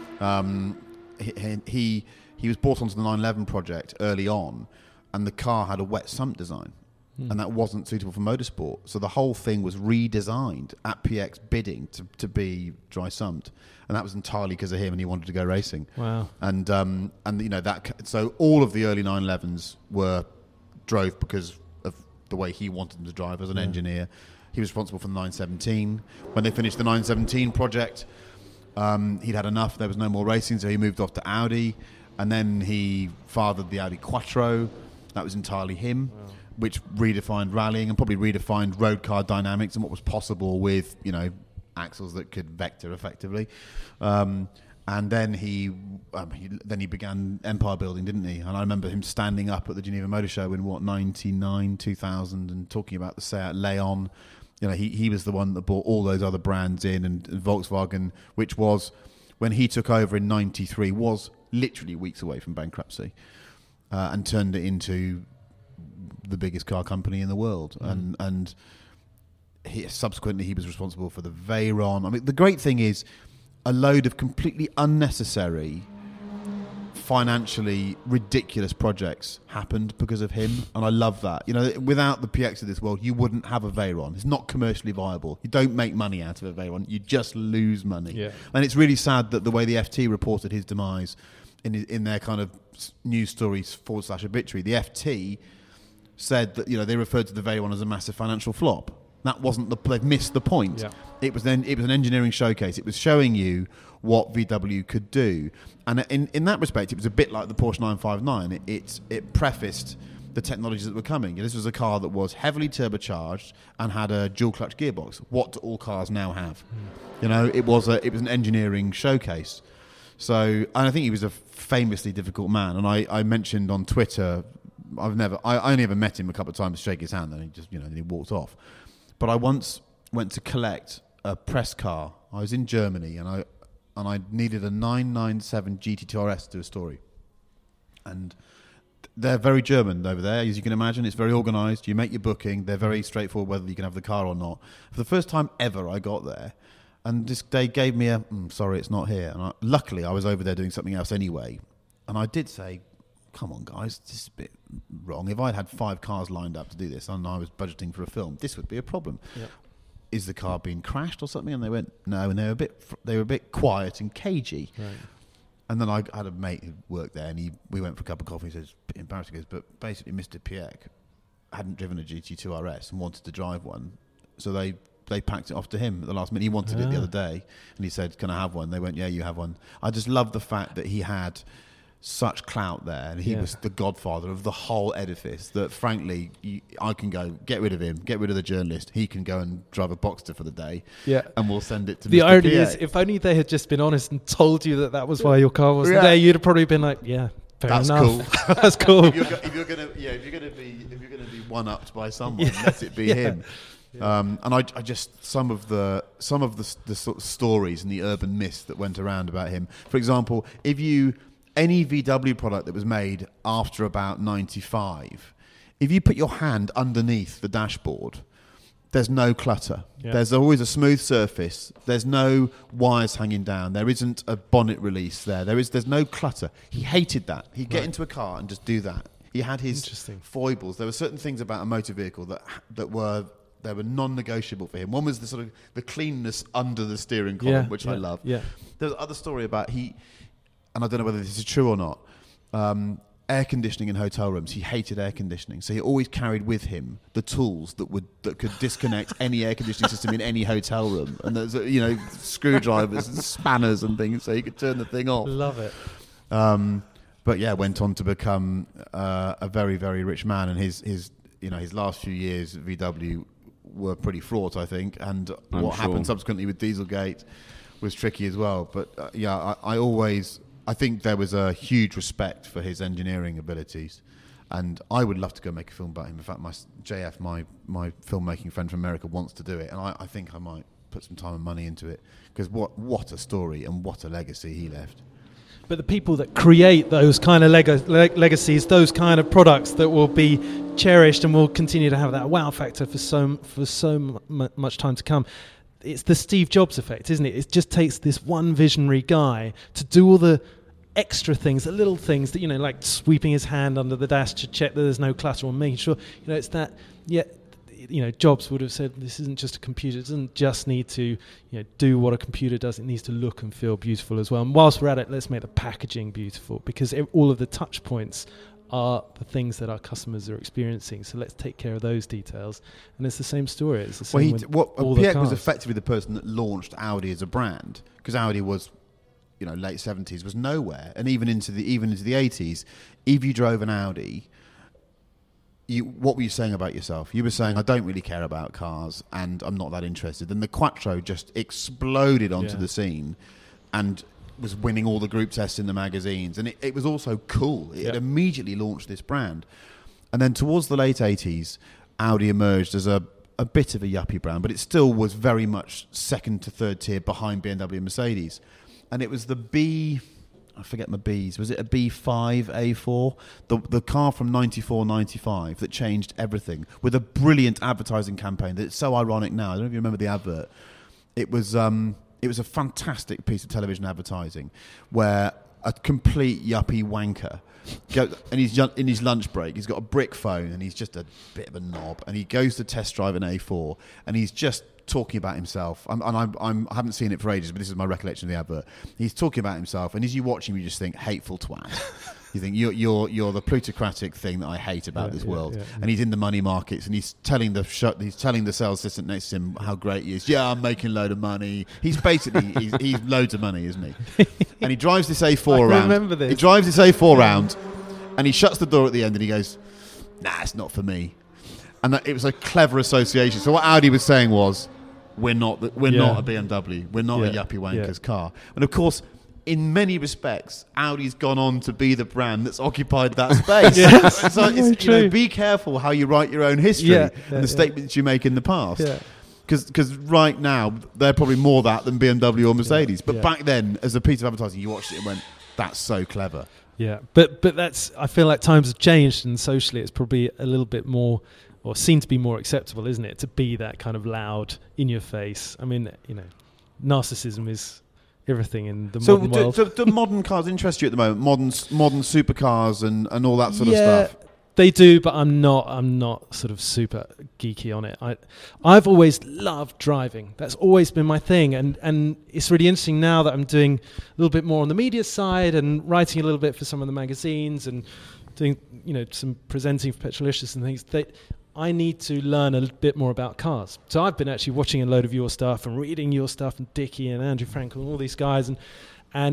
Um, he, he he was brought onto the nine eleven project early on, and the car had a wet sump design, mm. and that wasn't suitable for motorsport. So the whole thing was redesigned at Piëch's bidding to, to be dry sumped, and that was entirely because of him, and he wanted to go racing. Wow! And um, and you know that so all of the early nine elevens were drove because of the way he wanted them to drive as an yeah. engineer. He was responsible for the nine seventeen. When they finished the nine seventeen project, um, he'd had enough. There was no more racing, so he moved off to Audi. And then he fathered the Audi Quattro. That was entirely him, wow. which redefined rallying and probably redefined road car dynamics and what was possible with, you know, axles that could vector effectively. Um, and then he, um, he then he began empire building, didn't he? And I remember him standing up at the Geneva Motor Show in, what, ninety-nine, two thousand, and talking about the Seat Leon. You know, he, he was the one that brought all those other brands in, and, and Volkswagen, which was, when he took over in ninety-three, was literally weeks away from bankruptcy, uh, and turned it into the biggest car company in the world. Mm. And and he, subsequently, he was responsible for the Veyron. I mean, the great thing is, a load of completely unnecessary, financially ridiculous projects happened because of him, and I love that. You know, without the Piëchs of this world, you wouldn't have a Veyron. It's not commercially viable. You don't make money out of a Veyron. You just lose money. Yeah. And it's really sad that the way the F T reported his demise in his, in their kind of news stories forward slash obituary, the F T said that, you know, they referred to the Veyron as a massive financial flop. That wasn't the. They've missed the point. Yeah. It was then. It was an engineering showcase. It was showing you what V W could do, and in in that respect, it was a bit like the Porsche nine fifty-nine. It it, it prefaced the technologies that were coming. This was a car that was heavily turbocharged and had a dual clutch gearbox. What do all cars now have? Mm. You know, it was a it was an engineering showcase. So, and I think he was a famously difficult man. And I, I mentioned on Twitter, I've never, I, I only ever met him a couple of times to shake his hand, and he just, you know, then he walked off. But I once went to collect a press car. I was in Germany, and I and I needed a nine ninety-seven G T two R S to do a story. And they're very German over there, as you can imagine. It's very organised. You make your booking. They're very straightforward whether you can have the car or not. For the first time ever, I got there, and this, they gave me a, mm, sorry, it's not here. And I, luckily, I was over there doing something else anyway. And I did say, come on, guys, this is a bit wrong. If I'd had five cars lined up to do this and I was budgeting for a film, this would be a problem. Yep. Is the car being crashed or something? And they went, no. And they were a bit, they were a bit quiet and cagey. Right. And then I had a mate who worked there, and he we went for a cup of coffee. He says, it's a bit embarrassing, he goes, but basically, Mister Piëch hadn't driven a G T two R S and wanted to drive one, so they they packed it off to him at the last minute. He wanted ah. it the other day, and he said, can I have one? They went, yeah, you have one. I just love the fact that he had such clout there, and he Yeah. was the godfather of the whole edifice, that frankly you, I can go get rid of him, get rid of the journalist, he can go and drive a Boxster for the day, Yeah. and we'll send it to The Mister irony P A. is, if only they had just been honest and told you that that was why your car wasn't Yeah. there, you'd have probably been like, yeah, fair That's enough. cool. That's cool. if, you're, go- if you're gonna, yeah, if you're gonna be, if you're gonna be one-upped by someone, Yeah. let it be Yeah. him. Um, and I, I just some of the some of the, s- the sort of stories and the urban myths that went around about him. For example, if you any V W product that was made after about ninety-five, if you put your hand underneath the dashboard, there's no clutter. Yeah. There's always a smooth surface. There's no wires hanging down. There isn't a bonnet release there. There is. There's no clutter. He hated that. He'd get Right. into a car and just do that. He had his Interesting. foibles. There were certain things about a motor vehicle that that were they were non-negotiable for him. One was the sort of the cleanness under the steering column, Yeah, which yeah, I love. yeah. There's another story about he, and I don't know whether this is true or not. Um, air conditioning in hotel rooms. He hated air conditioning, so he always carried with him the tools that would that could disconnect any air conditioning system in any hotel room. And there's you know screwdrivers and spanners and things, so he could turn the thing off. Love it. Um, but yeah, went on to become uh, a very, very rich man, and his, his, you know, his last few years at V W were pretty fraught, I think. And I'm what sure. happened subsequently with Dieselgate was tricky as well. But uh, yeah, I, I always, I think there was a huge respect for his engineering abilities, and I would love to go make a film about him. In fact, my s- J F, my my filmmaking friend from America, wants to do it, and I, I think I might put some time and money into it, because what what a story and what a legacy he left. But the people that create those kind of leg- leg- legacies, those kind of products that will be cherished and will continue to have that wow factor for so for so m- much time to come, it's the Steve Jobs effect, isn't it? It just takes this one visionary guy to do all the extra things, the little things that, you know, like sweeping his hand under the dash to check that there's no clutter, or making sure, you know, it's that. Yeah, you know, Jobs would have said, this isn't just a computer. It doesn't just need to, you know, do what a computer does. It needs to look and feel beautiful as well. And whilst we're at it, let's make the packaging beautiful, because ev- all of the touch points are the things that our customers are experiencing. So let's take care of those details. And it's the same story. It's the same Well, he with d- what all the Piek was cars. effectively the person that launched Audi as a brand, because Audi was, you know, late seventies, was nowhere, and even into the even into the eighties, if you drove an Audi, you, what were you saying about yourself? You were saying, I don't really care about cars and I'm not that interested. Then the Quattro just exploded onto Yeah. the scene and was winning all the group tests in the magazines. And it, it was also cool. It Yeah. had immediately launched this brand. And then towards the late eighties, Audi emerged as a, a bit of a yuppie brand, but it still was very much second to third tier behind B M W and Mercedes. And it was the B... I forget my B's. Was it a B five A four? The the car from ninety-four ninety-five that changed everything with a brilliant advertising campaign that's so ironic now. I don't know if you remember the advert. It was um it was a fantastic piece of television advertising where a complete yuppie wanker goes, and he's ju- in his lunch break, he's got a brick phone and he's just a bit of a knob, and he goes to test drive an A four and he's just talking about himself. I'm, and I'm, I'm, I haven't seen it for ages, but this is my recollection of the advert. He's talking about himself, and as you watch him, you just think, hateful twat. You think, you're, you're, you're the plutocratic thing that I hate about Yeah, this yeah, world. yeah, And he's in the money markets, and he's telling the sh- he's telling the sales assistant next to him how great he is. Yeah, I'm making a load of money. He's basically, he's, he's loads of money, isn't he? And he drives this A four I around. remember this. He drives this A four round, and he shuts the door at the end, and he goes, nah, it's not for me. And that, it was a clever association. So what Audi was saying was, we're not the, we're Yeah. not a B M W. We're not a Yeah. yuppie wanker's Yeah. car. And of course, in many respects, Audi's gone on to be the brand that's occupied that space. Yes. So Very it's, you know, true. be careful how you write your own history Yeah, and yeah, the yeah. statements you make in the past. Yeah. Because right now, they're probably more that than B M W or Mercedes. But yeah. back then, as a piece of advertising, you watched it and went, that's so clever. Yeah, but but that's, I feel like times have changed, and socially it's probably a little bit more, or seen to be more acceptable, isn't it, to be that kind of loud, in your face. I mean, you know, narcissism is everything in the So modern do, world. do, do modern cars interest you at the moment? Modern modern supercars and, and all that sort yeah, of stuff? they do, but I'm not. I'm not sort of super geeky on it. I, I've always loved driving. That's always been my thing, and and it's really interesting now that I'm doing a little bit more on the media side and writing a little bit for some of the magazines and doing, you know, some presenting for Petrolicious and things. That I need to learn a bit more about cars. So I've been actually watching a load of your stuff and reading your stuff, and Dickie and Andrew Frankel and all these guys, and and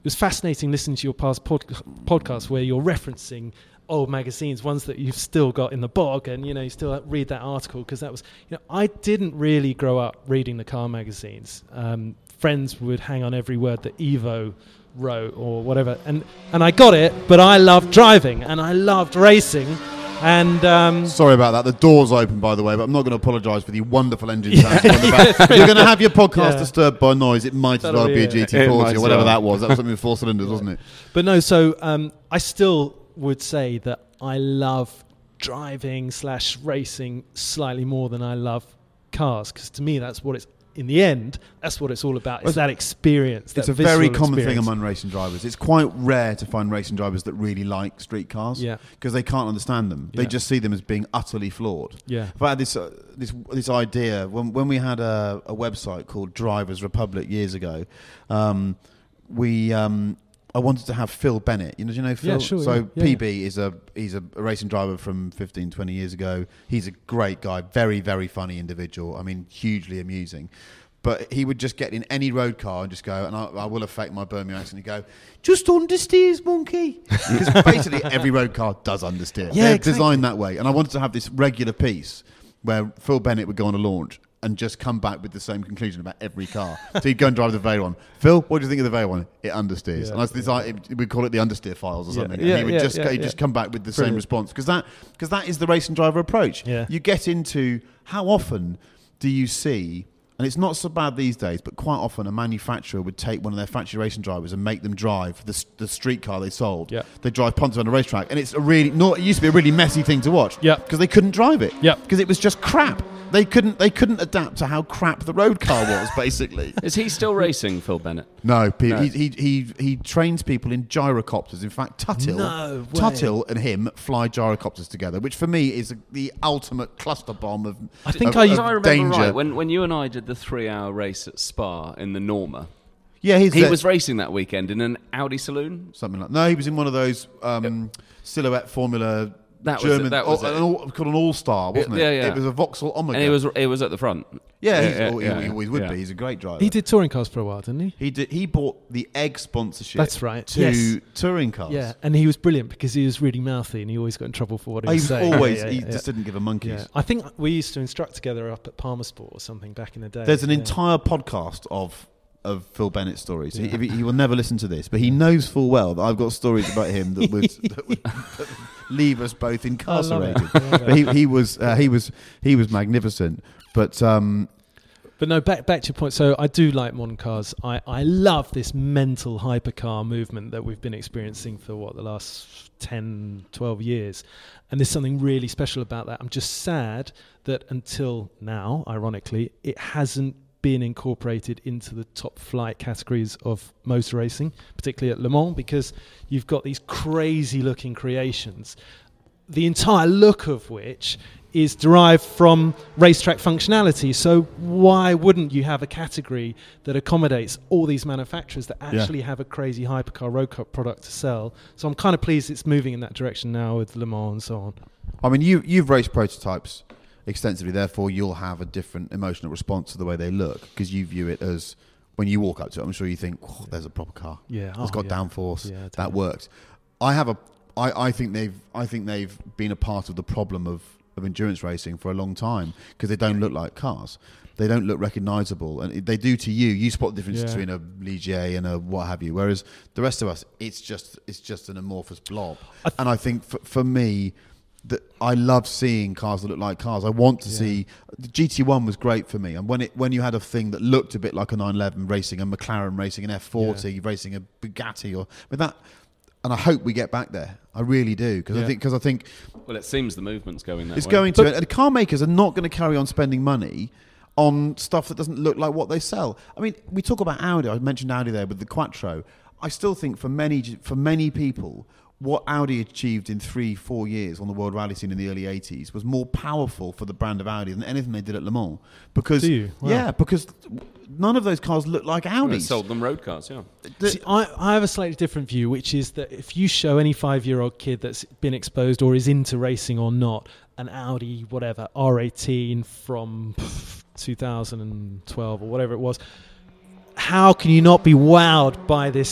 it was fascinating listening to your past pod- podcasts where you're referencing old magazines, ones that you've still got in the bog, and you know you still read that article, because that was, you know, I didn't really grow up reading the car magazines. Um, friends would hang on every word that Evo wrote or whatever, and and I got it, but I loved driving and I loved racing. And um, sorry about that. The door's open, by the way, but I'm not going to apologise for the wonderful engine sound. If you're going to have your podcast yeah. disturbed by noise, it might That'll as well be a, be a a G T forty or whatever well. that was. That was something with four cylinders, wasn't it? But no, so um, I still would say that I love driving slash racing slightly more than I love cars, because to me that's what it's, in the end, that's what it's all about. It's that experience. It's that a very visceral common experience. thing among racing drivers. It's quite rare to find racing drivers that really like street cars, Yeah. because they can't understand them. They Yeah. just see them as being utterly flawed. Yeah. If I had this uh, this this idea when when we had a, a website called Drivers Republic years ago, um, we. Um, I wanted to have Phil Bennett. You know, do you know Phil? Yeah, sure, so yeah. Yeah, P B is a he's a racing driver from fifteen, twenty years ago. He's a great guy, very, very funny individual. I mean, hugely amusing. But he would just get in any road car and just go, and I, I will affect my Birmingham accent, and go, just understeers, monkey. Because basically every road car does understeer. Yeah, They're exactly. designed that way. And I wanted to have this regular piece where Phil Bennett would go on a launch and just come back with the same conclusion about every car. So he'd go and drive the Veyron. Phil, what do you think of the Veyron? It understeers. Yeah, and I, this, yeah. I, we'd call it the understeer files or Yeah, something. yeah, and he would yeah, just, yeah, go, he'd yeah. just come back with the same Brilliant. response. Because that, because that is the racing driver approach. Yeah. You get into, how often do you see, and it's not so bad these days, but quite often a manufacturer would take one of their factory racing drivers and make them drive the, the street car they sold. Yeah. They drive Ponto on a racetrack, and it's a really, not, it used to be a really messy thing to watch. Yeah. Because they couldn't drive it. Yeah. Because it was just crap. They couldn't. They couldn't adapt to how crap the road car was. Basically, Is he still racing, Phil Bennett? no. Pe- No. He, he he he trains people in gyrocopters. In fact, Tuthill, No way. Tuthill and him fly gyrocopters together, which for me is the ultimate cluster bomb of. I think of, I- of If I remember danger. right, when, when you and I did the three-hour race at Spa in the Norma, yeah, he's he the- was racing that weekend in an Audi saloon. something like. No, he was in one of those um, silhouette Formula. That was it, German, that was oh, it. an all, called an all-star, wasn't it? Yeah, yeah. It was a Vauxhall Omega. And he was he was at the front. yeah, he's, yeah, oh, he, yeah, he always would yeah. be. He's a great driver. He did touring cars for a while, didn't he? He did. He bought the Egg sponsorship. That's right, To yes. touring cars. Yeah, and he was brilliant because he was really mouthy and he always got in trouble for what he Oh, he was was saying. always. Yeah, yeah, he yeah, just yeah. didn't give a monkey's. Yeah. I think we used to instruct together up at Palmer Sport or something back in the day. There's an Yeah. entire podcast of of Phil Bennett stories. He, Yeah. he, he will never listen to this, but he knows full well that I've got stories about him that would, that would leave us both incarcerated. I love it. But he, he was uh, he was he was magnificent. But um, But no, back back to your point. So I do like modern cars. I, I love this mental hypercar movement that we've been experiencing for, what, the last ten, twelve years. And there's something really special about that. I'm just sad that until now, ironically, it hasn't been incorporated into the top flight categories of motor racing, particularly at Le Mans, because you've got these crazy looking creations, the entire look of which is derived from racetrack functionality. So why wouldn't you have a category that accommodates all these manufacturers that actually have a crazy hypercar road car product to sell? So I'm kind of pleased it's moving in that direction now with Le Mans and so on. I mean, you you've raced prototypes extensively, therefore you'll have a different emotional response to the way they look, because you view it as, when you walk up to it, I'm sure you think, oh, there's a proper car. Yeah, It's oh, got yeah. downforce. Yeah, That totally. works. I have a I, I think they've I think they've been a part of the problem of, of endurance racing for a long time, because they don't look like cars. They don't look recognisable, and it- they do to you. You spot the difference Yeah. between a Ligier and a what have you. Whereas the rest of us, it's just it's just an amorphous blob. I th- and I think for, for me, that I love seeing cars that look like cars. I want to Yeah. see the G T one was great for me, and when it when you had a thing that looked a bit like a nine eleven racing a McLaren racing an F forty racing a Bugatti, or with that. And I hope we get back there. I really do, because Yeah. I think because I think Well, it seems the movement's going that it's way. going to. And the car makers are not going to carry on spending money on stuff that doesn't look like what they sell. I mean, we talk about Audi. I mentioned Audi there with the Quattro. I still think for many for many people, what Audi achieved in three, four years on the world rally scene in the early eighties was more powerful for the brand of Audi than anything they did at Le Mans. Because Do you? Wow. yeah, because none of those cars look like Well, it Audis. sold them road cars, yeah. The- See, I, I have a slightly different view, which is that if you show any five-year-old kid that's been exposed or is into racing or not, an Audi, whatever, R eighteen from pff, two thousand twelve or whatever it was, how can you not be wowed by this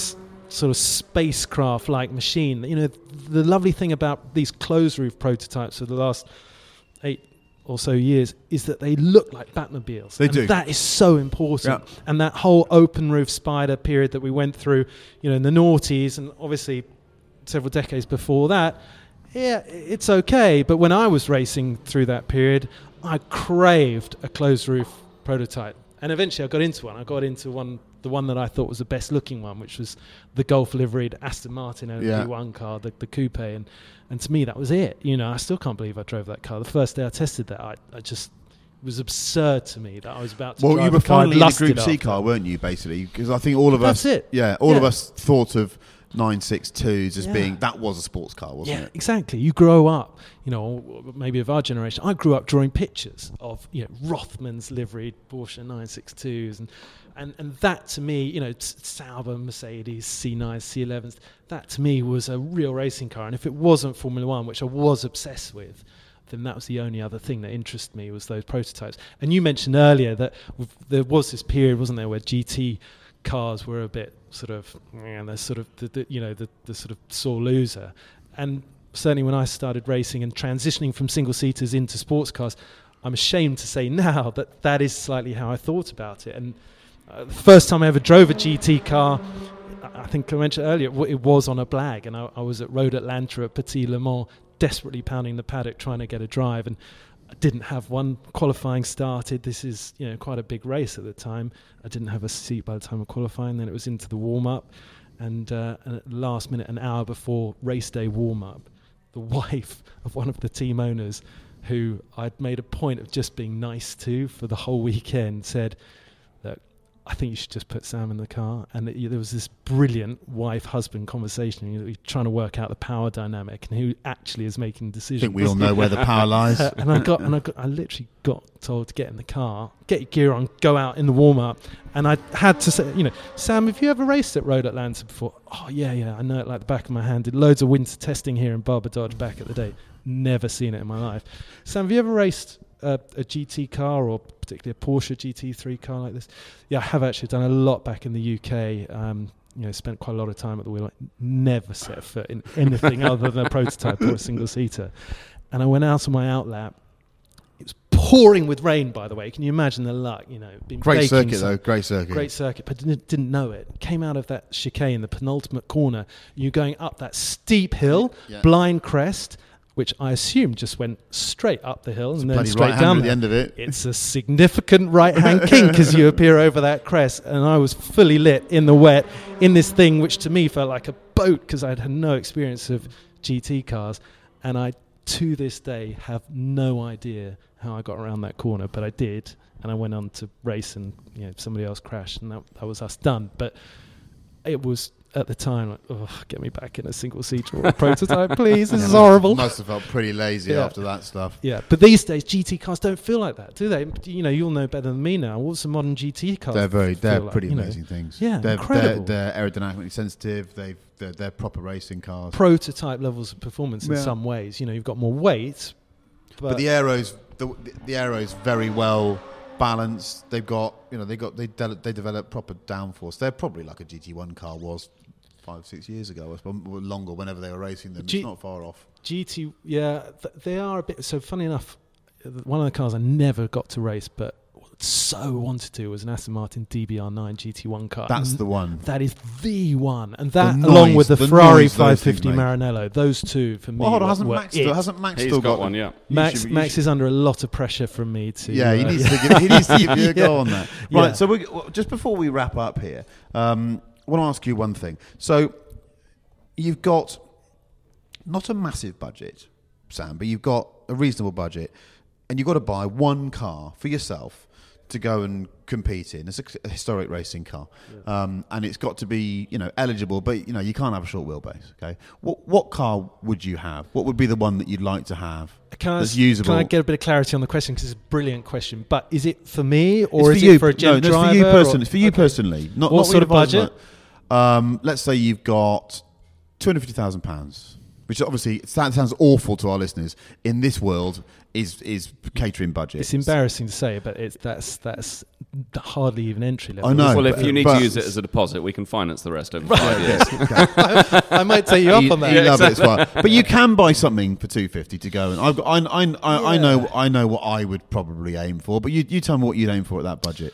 sort of spacecraft-like machine. You know, the lovely thing about these closed-roof prototypes of the last eight or so years is that they look like Batmobiles. They and do. That is so important. Yeah. And that whole open-roof Spider period that we went through, you know, in the noughties and obviously several decades before that, yeah, it's okay. But when I was racing through that period, I craved a closed-roof prototype. And eventually I got into one. I got into one, the one that I thought was the best looking one, which was the Golf liveried Aston Martin O P one yeah. car, the, the coupe. And, and to me, that was it. You know, I still can't believe I drove that car. The first day I tested that, I, I just, it was absurd to me that I was about to well, drive you were a car. finally in the Group Lusted C car, after. weren't you, basically? Because I think all of That's us... it. Yeah, all Yeah. of us thought of nine sixty-twos as Yeah. being... That was a sports car, wasn't Yeah, it? exactly. You grow up, you know, maybe of our generation. I grew up drawing pictures of, you know, Rothmans liveried Porsche nine sixty-twos, and and and that to me, you know, Sauber, Mercedes, C nines, C elevens. That to me was a real racing car. And if it wasn't Formula One, which I was obsessed with, then that was the only other thing that interested me was those prototypes. And you mentioned earlier that w- there was this period, wasn't there, where G T cars were a bit sort of, and they're sort of, the, the, you know, the, the sort of sore loser. And certainly when I started racing and transitioning from single-seaters into sports cars, I'm ashamed to say now that that is slightly how I thought about it. And uh, the first time I ever drove a G T car, I think I mentioned earlier, it was on a Blag, and I, I was at Road Atlanta at Petit Le Mans, desperately pounding the paddock trying to get a drive, and I didn't have one. Qualifying started. This is, you know, quite a big race at the time. I didn't have a seat by the time of qualifying. Then it was into the warm-up, and, uh, and at the last minute, an hour before race day warm-up, the wife of one of the team owners, who I'd made a point of just being nice to for the whole weekend, said, "Look, I think you should just put Sam in the car." And it, there was this brilliant wife-husband conversation. You know, trying to work out the power dynamic and who actually is making decisions. I think we all know where the power lies. Uh, and I got, and I got, I literally got told to get in the car, get your gear on, go out in the warm-up. And I had to say, you know, "Sam, have you ever raced at Road Atlanta before?" "Oh yeah, yeah, I know it like the back of my hand. Did loads of winter testing here in Barber Dodge back at the day. Never seen it in my life." "Sam, have you ever raced a, a G T car, or particularly a Porsche G T three car like this?" "Yeah, I have actually done a lot back in the U K. Um, you know, spent quite a lot of time at the wheel. I never set a foot in anything other than a prototype or a single seater." And I went out on my outlap. It was pouring with rain, by the way. Can you imagine the luck? You know, been Great baking circuit, some- though. Great circuit. Great circuit, but didn't, didn't know it. Came out of that chicane, the penultimate corner. You're going up that steep hill, Yeah. blind crest, which I assume just went straight up the hill It's and a then bloody straight right-hander down at the there. end of it. It's a significant right-hand kink as you appear over that crest, and I was fully lit in the wet in this thing, which to me felt like a boat because I'd had no experience of G T cars, and I, to this day, have no idea how I got around that corner, but I did, and I went on to race, and you know, somebody else crashed, and that, that was us done. But it was, at the time, like, oh, get me back in a single seater or a prototype, please. This is horrible. Must have felt pretty lazy Yeah. after that stuff. Yeah, but these days G T cars don't feel like that, do they? You know, you'll know better than me now. What's a modern G T car? They're very, feel they're like, pretty you know? amazing things. Yeah, they're, incredible. They're, they're aerodynamically sensitive. They've, they're, they're proper racing cars. Prototype levels of performance in Yeah. some ways. You know, you've got more weight, but, But the aeros, the, the aeros, very well balanced. They've got, you know, they got they de- they develop proper downforce. They're probably like a G T one car was five, six years ago, I suppose, or longer. Whenever they were racing them, G- it's not far off. G T, yeah, th- they are a bit. So funny enough, one of the cars I never got to race, but so wanted to, was an Aston Martin D B R nine G T one car. That's And the one. That is the one, and that The along noise- with the, the Ferrari noise those things five fifty make. Maranello, those two for me. Well, hold on, were- hasn't were Max it. still, hasn't Max He's still got one, yeah. You Max, should- you Max should- is under a lot of pressure from me to. Yeah, he uh, needs to give, he needs to give you a go Yeah. on that. Yeah. Right. So we, well, just before we wrap up here, um, I want to ask you one thing. So you've got not a massive budget, Sam, but you've got a reasonable budget, and you've got to buy one car for yourself to go and compete in. It's a, a historic racing car, yeah. um, and it's got to be, you know, eligible. But you know, you can't have a short wheelbase. Okay, what what car would you have? What would be the one that you'd like to have? Can I, that's usable? Can I get a bit of clarity on the question, because it's a brilliant question? But is it for me, or it's is for you. it for a gen no, no, driver? it's for you personally. or- It's for you Okay. personally. Not What not sort of your advisor. budget? Um, let's say you've got two hundred fifty thousand pounds, which obviously that sounds awful to our listeners. In this world, is is catering budget. It's embarrassing to say, but it's that's that's hardly even entry level. I know. Well, if but, you need but to use it as a deposit, we can finance the rest over five years. I, I might take you up You, on that. you love it as well. But you can buy something for two fifty to go, and I've got, I, I, I, I know I know what I would probably aim for. But you, you tell me what you'd aim for at that budget.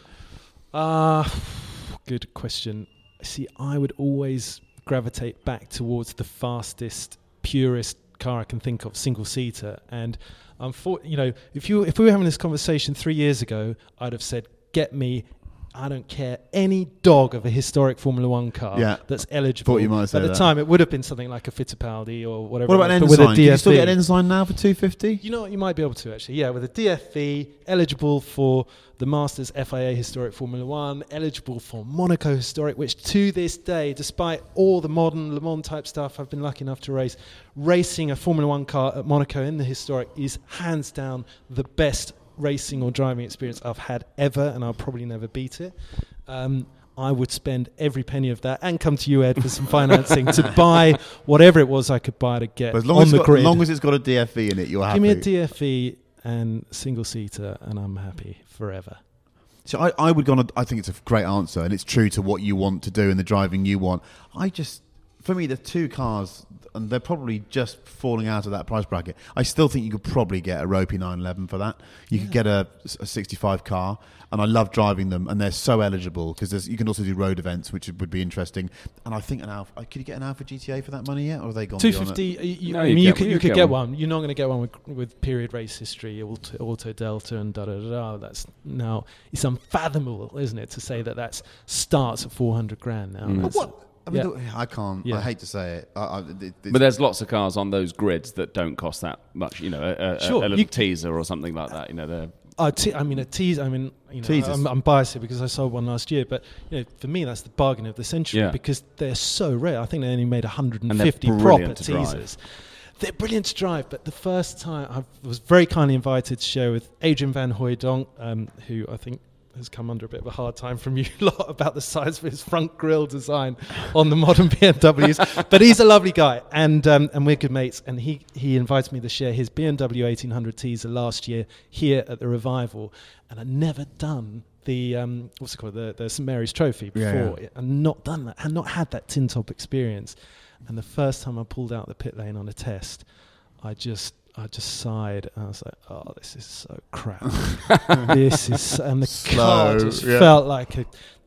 Uh, good question. See, I would always gravitate back towards the fastest, purest car I can think of, single seater. And um, for, you know, if you if we were having this conversation three years ago, I'd have said, "Get me, I don't care, any dog of a historic Formula One car Yeah. that's eligible." Thought you might say At the that. time, it would have been something like a Fittipaldi or whatever. What about an but with a Ensign? Can you still D F V. get an Ensign now for two fifty? You know what, you might be able to actually, yeah, with a D F V, eligible for the Masters F I A Historic Formula One, eligible for Monaco Historic, which to this day, despite all the modern Le Mans type stuff I've been lucky enough to race, racing a Formula One car at Monaco in the Historic is hands down the best racing or driving experience I've had ever, and I'll probably never beat it. Um, I would spend every penny of that and come to you, Ed, for some financing to buy whatever it was I could buy to get But as long on as, the it's got, grid. as long as it's got a D F V in it, you're happy. Give me a D F V and single seater, and I'm happy forever. So I, I would go on. A, I think it's a great answer, and it's true to what you want to do and the driving you want. I just, for me, the two cars, and they're probably just falling out of that price bracket. I still think you could probably get a Ropey nine eleven for that. You yeah. could get a, a sixty-five car, and I love driving them, and they're so eligible because you can also do road events, which would be interesting. And I think an Alpha, could you get an Alpha G T A for that money yet, or have they gone two beyond fifty. it? You, No, I you mean, you get could one, you you could get get one. one. You're not going to get one with, with period race history, auto, auto delta, and da da da da. That's now it's unfathomable, isn't it, to say that that starts at four hundred grand now. Mm. That's- What? I mean, yeah. I can't. Yeah. I hate to say it. I, I, it But there's lots of cars on those grids that don't cost that much. You know, a, a, Sure, a little you- teaser or something like that. You know, they're Uh, te- I mean, a tease. I mean, you know, Teasers. I'm, I'm biased here because I sold one last year, but you know, for me, that's the bargain of the century Yeah. because they're so rare. I think they only made one hundred And they're fifty proper brilliant to drive. teasers. They're brilliant to drive, but the first time I was very kindly invited to share with Adrian Van Hooydonk, um, who I think has come under a bit of a hard time from you lot about the size of his front grille design on the modern B M Ws. But he's a lovely guy, and um, and we're good mates. And he, he invited me to share his B M W eighteen hundred teaser last year here at the Revival. And I'd never done the, um, what's it called, the, the Saint Mary's Trophy before. Yeah, yeah. And not done that, had not had that tin top experience. And the first time I pulled out the pit lane on a test, I just... I just sighed and I was like, oh, this is so crap. This is... And the Slow, car just yeah. felt like a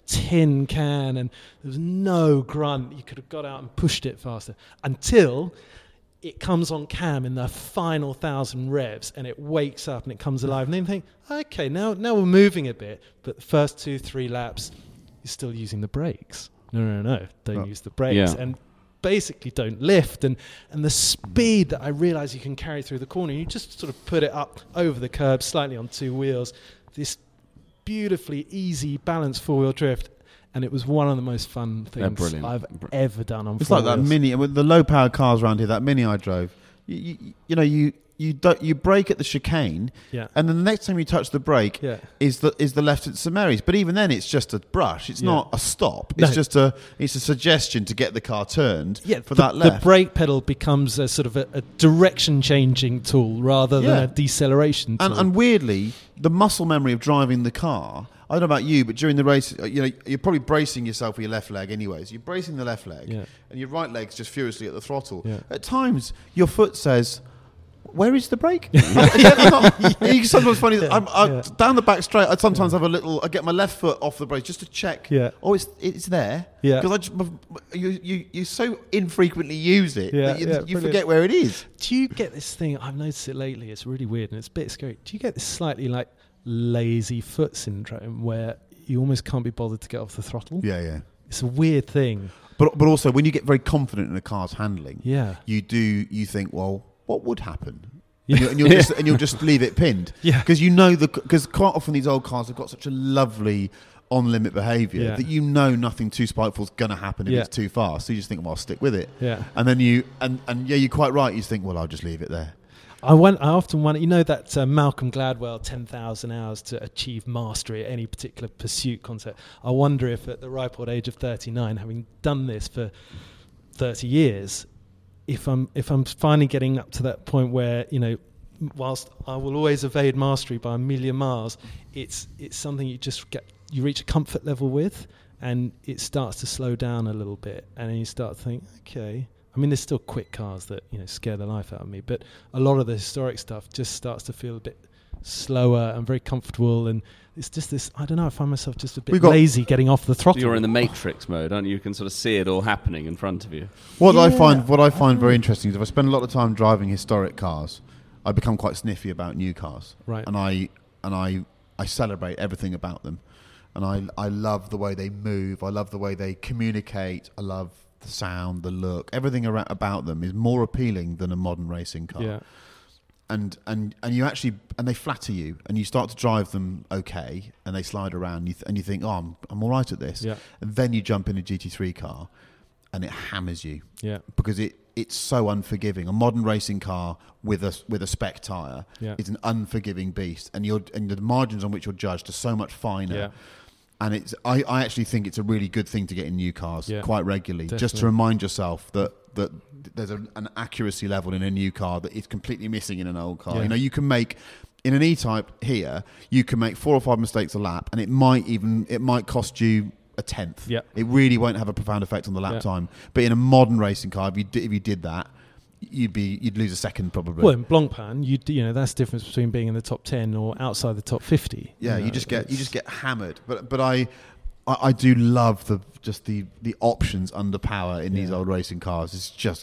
tin can and there was no grunt. You could have got out and pushed it faster until it comes on cam in the final thousand revs and it wakes up and it comes alive. And then you think, okay, now, now we're moving a bit. But the first two, three laps, you're still using the brakes. No, no, no, don't Oh. use the brakes. Yeah. And basically don't lift, and and the speed that I realize you can carry through the corner, you just sort of put it up over the curb slightly on two wheels, this beautifully easy balanced four-wheel drift, and it was one of the most fun things brilliant. I've ever done on It's four like that wheels. mini with the low power cars around here. That mini I drove. You, you, you know, you you don't you brake at the chicane, Yeah. and then the next time you touch the brake Yeah. is the is the left at Saint Mary's. But even then, it's just a brush. It's Yeah. not a stop. It's No. just a it's a suggestion to get the car turned. Yeah, for the, that left. the brake pedal becomes a sort of a, a direction changing tool rather than Yeah. a deceleration tool. And, and weirdly, the muscle memory of driving the car. I don't know about you, but during the race, uh, you know, you're probably bracing yourself with your left leg anyways. You're bracing the left leg, Yeah. and your right leg's just furiously at the throttle. Yeah. At times, your foot says, "Where is the brake?" You sometimes funny. I'm, I, yeah. Down the back straight, I sometimes have a little. I get my left foot off the brake just to check. Yeah. Oh, it's it's there. Yeah. Because I just you you you so infrequently use it Yeah, that you, yeah, you brilliant. forget where it is. Do you get this thing? I've noticed it lately. It's really weird and it's a bit scary. Do you get this slightly like lazy foot syndrome where you almost can't be bothered to get off the throttle? Yeah, yeah. It's a weird thing. But but also when you get very confident in a car's handling, Yeah. you do you think, well, what would happen? Yeah. And, you, and you'll just and you'll just leave it pinned. Yeah. Because you know the because quite often these old cars have got such a lovely on limit behaviour Yeah. that you know nothing too spiteful is going to happen if Yeah. it's too fast. So you just think, well, I'll stick with it. Yeah. And then you and and yeah, you're quite right. You just think, well, I'll just leave it there. I want. I often wonder. You know that uh, Malcolm Gladwell ten thousand hours to achieve mastery at any particular pursuit concept. I wonder if at the ripe old age of thirty-nine, having done this for thirty years, if I'm if I'm finally getting up to that point where, you know, whilst I will always evade mastery by a million miles, it's it's something you just get you reach a comfort level with, and it starts to slow down a little bit, and then you start to think, okay. I mean, there's still quick cars that, you know, scare the life out of me, but a lot of the historic stuff just starts to feel a bit slower and very comfortable, and it's just this, I don't know, I find myself just a bit lazy getting off the throttle. You're in the Matrix mode, aren't you? You can sort of see it all happening in front of you. What yeah. I find what I find very interesting is if I spend a lot of time driving historic cars, I become quite sniffy about new cars. Right. And I and I I celebrate everything about them. And I I love the way they move, I love the way they communicate, I love the sound, the look, everything around, about them is more appealing than a modern racing car. Yeah. And, and and you actually and they flatter you, and you start to drive them okay, and they slide around, and you, th- and you think, oh, I'm I'm all right at this. Yeah. And then you jump in a G T three car, and it hammers you. Yeah. Because it, it's so unforgiving. A modern racing car with a with a spec tyre yeah. is an unforgiving beast, and you're and the margins on which you're judged are so much finer. Yeah. And it's I, I actually think it's a really good thing to get in new cars yeah. quite regularly, Definitely. just to remind yourself that that there's a, an accuracy level in a new car that is completely missing in an old car. Yeah. You know, you can make in an E-Type here, you can make four or five mistakes a lap, and it might even it might cost you a tenth. Yeah. It really won't have a profound effect on the lap yeah. time. But in a modern racing car, if you did, if you did that, you'd be you'd lose a second probably. Well, in Blancpain, you you know that's the difference between being in the top ten or outside the top fifty. Yeah, you, know, you just get you just get hammered. But but I. I, I do love the just the, the options under power in yeah. these old racing cars. It's just,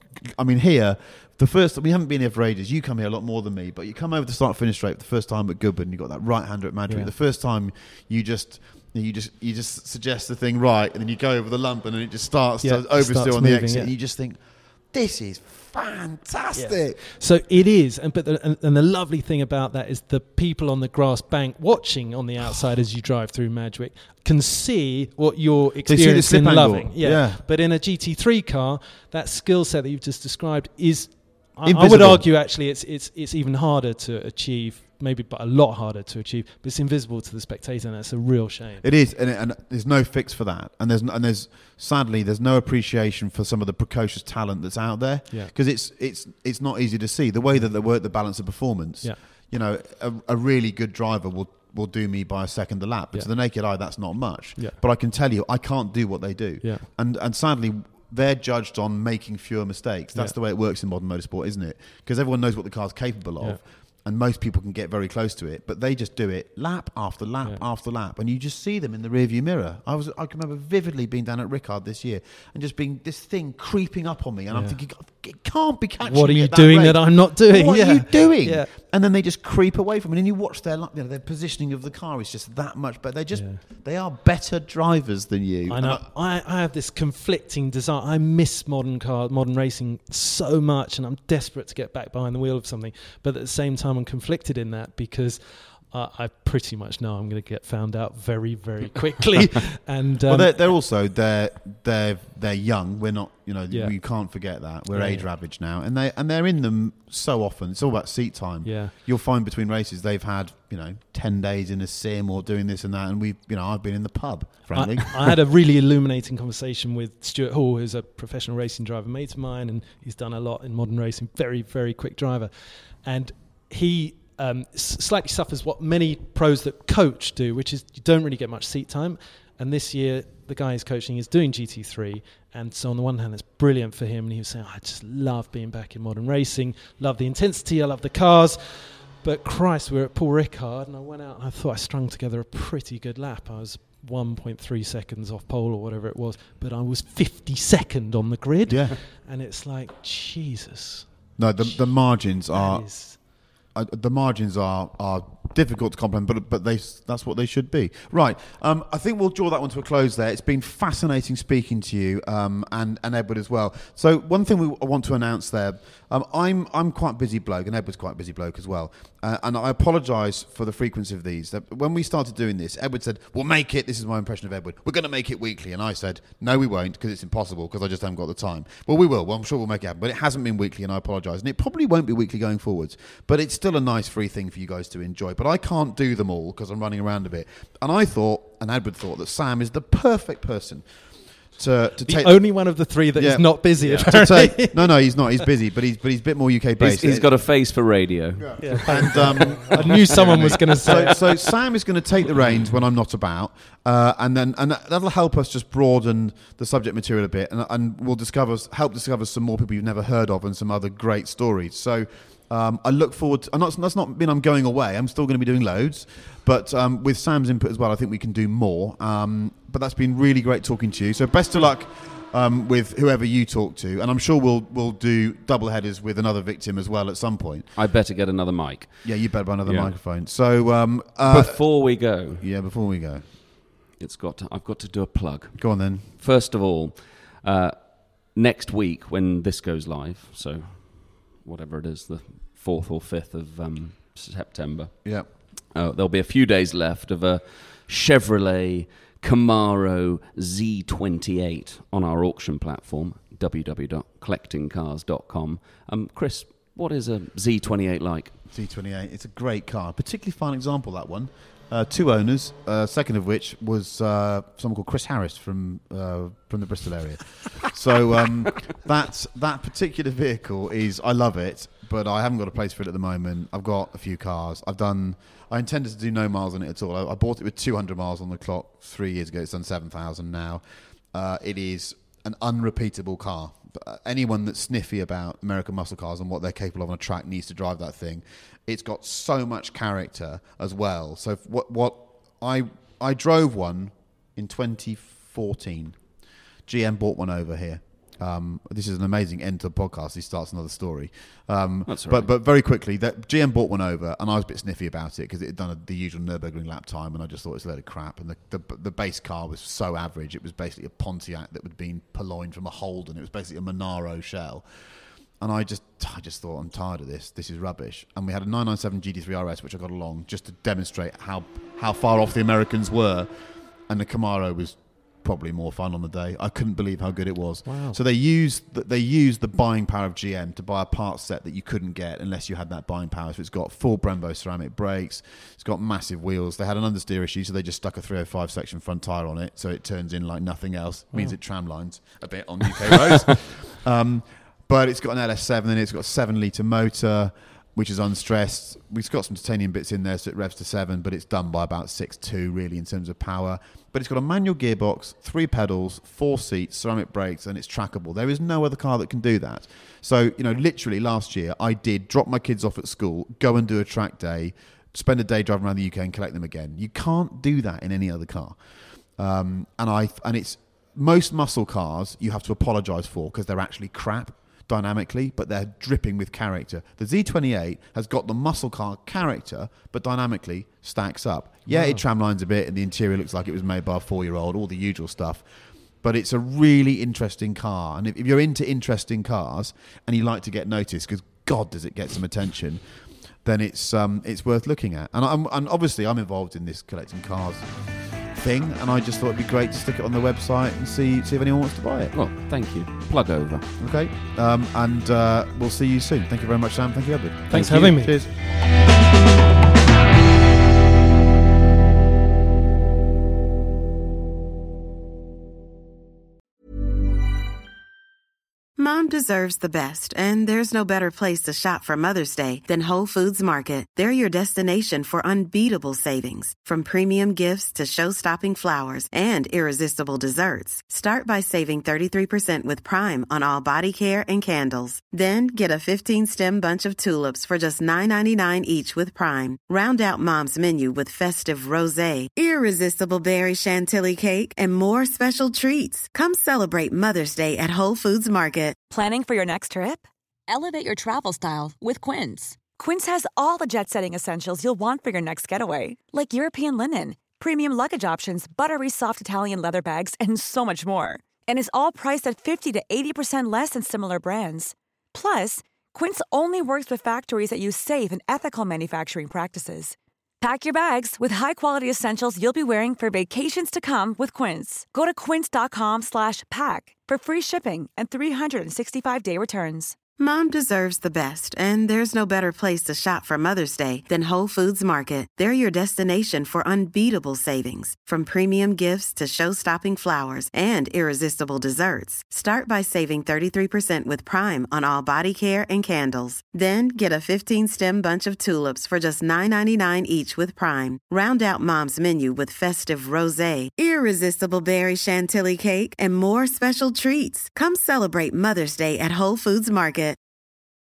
I mean, here the first we haven't been here for ages. You come here a lot more than me, but you come over the start finish straight the first time at Goodwood, and you got that right hander at Madrid. Yeah. The first time you just. You just you just suggest the thing right, and then you go over the lump, and then it just starts yeah, to oversteer starts on the moving, exit, yeah. and you just think, "This is fantastic." Yeah. So it is, and but the, and, and the lovely thing about that is the people on the grass bank watching on the outside as you drive through Madgwick can see what you're experiencing and loving. Yeah. yeah. But in a G T three car, that skill set that you've just described is, I, I would Invisible. argue, actually, it's it's it's even harder to achieve. Maybe, but a lot harder to achieve. But it's invisible to the spectator, and that's a real shame. It is, and, it, and there's no fix for that. And there's and there's sadly there's no appreciation for some of the precocious talent that's out there. Yeah. Because it's it's it's not easy to see the way that they work the balance of performance. Yeah. You know, a, a really good driver will will do me by a second a lap. But Yeah. to the naked eye, that's not much. Yeah. But I can tell you, I can't do what they do. Yeah. And and sadly. They're judged on making fewer mistakes. That's Yeah. the way it works in modern motorsport, isn't it? Because everyone knows what the car's capable of. Yeah. And most people can get very close to it, but they just do it lap after lap Yeah. after lap, and you just see them in the rearview mirror. I was, I can remember vividly being down at Ricard this year and just being this thing creeping up on me, and I'm Yeah. thinking, it can't be catching What are me you at that doing rate. that I'm not doing? What yeah. are you doing? Yeah. And then they just creep away from it, and you watch their, you know, their positioning of the car is just that much better. They're just, Yeah. they are better drivers than you. I And know. I, I have this conflicting desire. I miss modern car, modern racing so much, and I'm desperate to get back behind the wheel of something. But at the same time, I'm conflicted in that because uh, I pretty much know I'm going to get found out very, very quickly. and um, well, they're, they're also they're they're they're young. We're not, you know, Yeah. we can't forget that we're Yeah, age yeah. ravaged now, and they and they're in them so often. It's all about seat time. Yeah. You'll find between races they've had, you know, ten days in a sim or doing this and that, and we, you know, I've been in the pub, frankly. I, I had a really illuminating conversation with Stuart Hall, who's a professional racing driver, mate of mine, and he's done a lot in modern racing. Very, very quick driver, and he um, s- slightly suffers what many pros that coach do, which is you don't really get much seat time. And this year, the guy he's coaching is doing G T three, and so on the one hand, it's brilliant for him. And he was saying, oh, "I just love being back in modern racing. Love the intensity. I love the cars." But Christ, we were at Paul Ricard, and I went out and I thought I strung together a pretty good lap. I was one point three seconds off pole or whatever it was, but I was fifty-second on the grid. Yeah. And it's like, Jesus. No, the the margins are That is- uh, the margins are are difficult to comprehend, but but they that's what they should be. Right. Um, I think we'll draw that one to a close there. It's been fascinating speaking to you, um, and and Edward as well. So one thing we I want to announce there. Um, I'm I'm quite a busy bloke, and Edward's quite a busy bloke as well. Uh, and I apologise for the frequency of these. That when we started doing this, Edward said, "We'll make it." This is my impression of Edward. We're going to make it weekly, and I said, "No, we won't, because it's impossible, because I just haven't got the time." Well, we will. Well, I'm sure we'll make it happen, but it hasn't been weekly, and I apologise. And it probably won't be weekly going forwards. But it's still a nice free thing for you guys to enjoy. But I can't do them all because I'm running around a bit. And I thought, and Edward thought, that Sam is the perfect person. to, to the take only one of the three that yeah, is not busy. yeah. Apparently. to take, no, no, he's not. He's busy, but he's but he's a bit more U K He's, based. he's got a face for radio. Yeah. Yeah. And um, I knew someone was going to say. so, so Sam is going to take the reins when I'm not about, uh, and then and that'll help us just broaden the subject material a bit, and, and we'll discover help discover some more people you've never heard of and some other great stories. So. Um, I look forward to, and that's, that's not mean I'm going away. I'm still going to be doing loads, but um, with Sam's input as well, I think we can do more. Um, but that's been really great talking to you. So best of luck um, with whoever you talk to, and I'm sure we'll we'll do double headers with another victim as well at some point. I better get another mic. Yeah, you better buy another Yeah. microphone. So um, uh, Before we go, yeah, before we go, it's got to, I've got to do a plug. go on then. First of all, uh, next week when this goes live, so whatever it is, the fourth or fifth of um, September. Yeah. Uh, there'll be a few days left of a Chevrolet Camaro Z twenty-eight on our auction platform, w w w dot collecting cars dot com. Um, Chris, what is a Z twenty-eight like? Z twenty-eight. It's a great car. Particularly fine example, that one. Uh, two owners, uh, second of which was uh, someone called Chris Harris from uh, from the Bristol area. So um, that that particular vehicle is, I love it, but I haven't got a place for it at the moment. I've got a few cars. I've done. I intended to do no miles on it at all. I, I bought it with two hundred miles on the clock three years ago. It's done seven thousand now. Uh, it is an unrepeatable car. Uh, anyone that's sniffy about American muscle cars and what they're capable of on a track needs to drive that thing. It's got so much character as well. So what what I I drove one in twenty fourteen. G M bought one over here. Um, this is an amazing end to the podcast. He starts another story. Um, That's all but right. but very quickly, that G M bought one over, and I was a bit sniffy about it because it had done a, the usual Nürburgring lap time, and I just thought it was a load of crap. And the, the the base car was so average. It was basically a Pontiac that had been purloined from a Holden. It was basically a Monaro shell. And I just I just thought, I'm tired of this. This is rubbish. And we had a nine ninety-seven G T three R S, which I got along just to demonstrate how how far off the Americans were. And the Camaro was probably more fun on the day. I couldn't believe how good it was. Wow. So they used the, they used the buying power of G M to buy a parts set that you couldn't get unless you had that buying power. So it's got full Brembo ceramic brakes. It's got massive wheels. They had an understeer issue, so they just stuck a three oh five section front tyre on it, so it turns in like nothing else. Wow. Means it tram lines a bit on U K roads. um, But it's got an L S seven in it. It's got a seven litre motor, which is unstressed. We've got some titanium bits in there, so it revs to seven, but it's done by about six two, really, in terms of power. But it's got a manual gearbox, three pedals, four seats, ceramic brakes, and it's trackable. There is no other car that can do that. So, you know, literally last year, I did drop my kids off at school, go and do a track day, spend a day driving around the U K and collect them again. You can't do that in any other car. Um, and I and it's most muscle cars you have to apologise for because they're actually crap dynamically, but they're dripping with character. The Z twenty-eight has got the muscle car character, but dynamically stacks up. Yeah, Wow. it tramlines a bit, and the interior looks like it was made by a four-year-old, all the usual stuff. But it's a really interesting car, and if, if you're into interesting cars and you like to get noticed, because God does it get some attention, then it's um, it's worth looking at. And, I'm, and obviously I'm involved in this collecting cars thing, and I just thought it'd be great to stick it on the website and see see if anyone wants to buy it. Well, thank you. Plug over. Okay, um, and uh, we'll see you soon. Thank you very much, Sam. Thank you, Edward. Thanks Thank for having you. me. Cheers. Mom deserves the best, and there's no better place to shop for Mother's Day than Whole Foods Market. They're your destination for unbeatable savings, from premium gifts to show-stopping flowers and irresistible desserts. Start by saving thirty-three percent with Prime on all body care and candles. Then get a fifteen-stem bunch of tulips for just nine ninety-nine each with Prime. Round out Mom's menu with festive rosé, irresistible berry chantilly cake, and more special treats. Come celebrate Mother's Day at Whole Foods Market. Planning for your next trip? Elevate your travel style with Quince. Quince has all the jet-setting essentials you'll want for your next getaway, like European linen, premium luggage options, buttery soft Italian leather bags, and so much more. And is all priced at fifty to eighty percent less than similar brands. Plus, Quince only works with factories that use safe and ethical manufacturing practices. Pack your bags with high-quality essentials you'll be wearing for vacations to come with Quince. Go to quince.com slash pack for free shipping and three sixty-five day returns. Mom deserves the best, and there's no better place to shop for Mother's Day than Whole Foods Market. They're your destination for unbeatable savings, from premium gifts to show-stopping flowers and irresistible desserts. Start by saving thirty-three percent with Prime on all body care and candles. Then get a fifteen-stem bunch of tulips for just nine ninety-nine each with Prime. Round out Mom's menu with festive rosé, irresistible berry chantilly cake, and more special treats. Come celebrate Mother's Day at Whole Foods Market.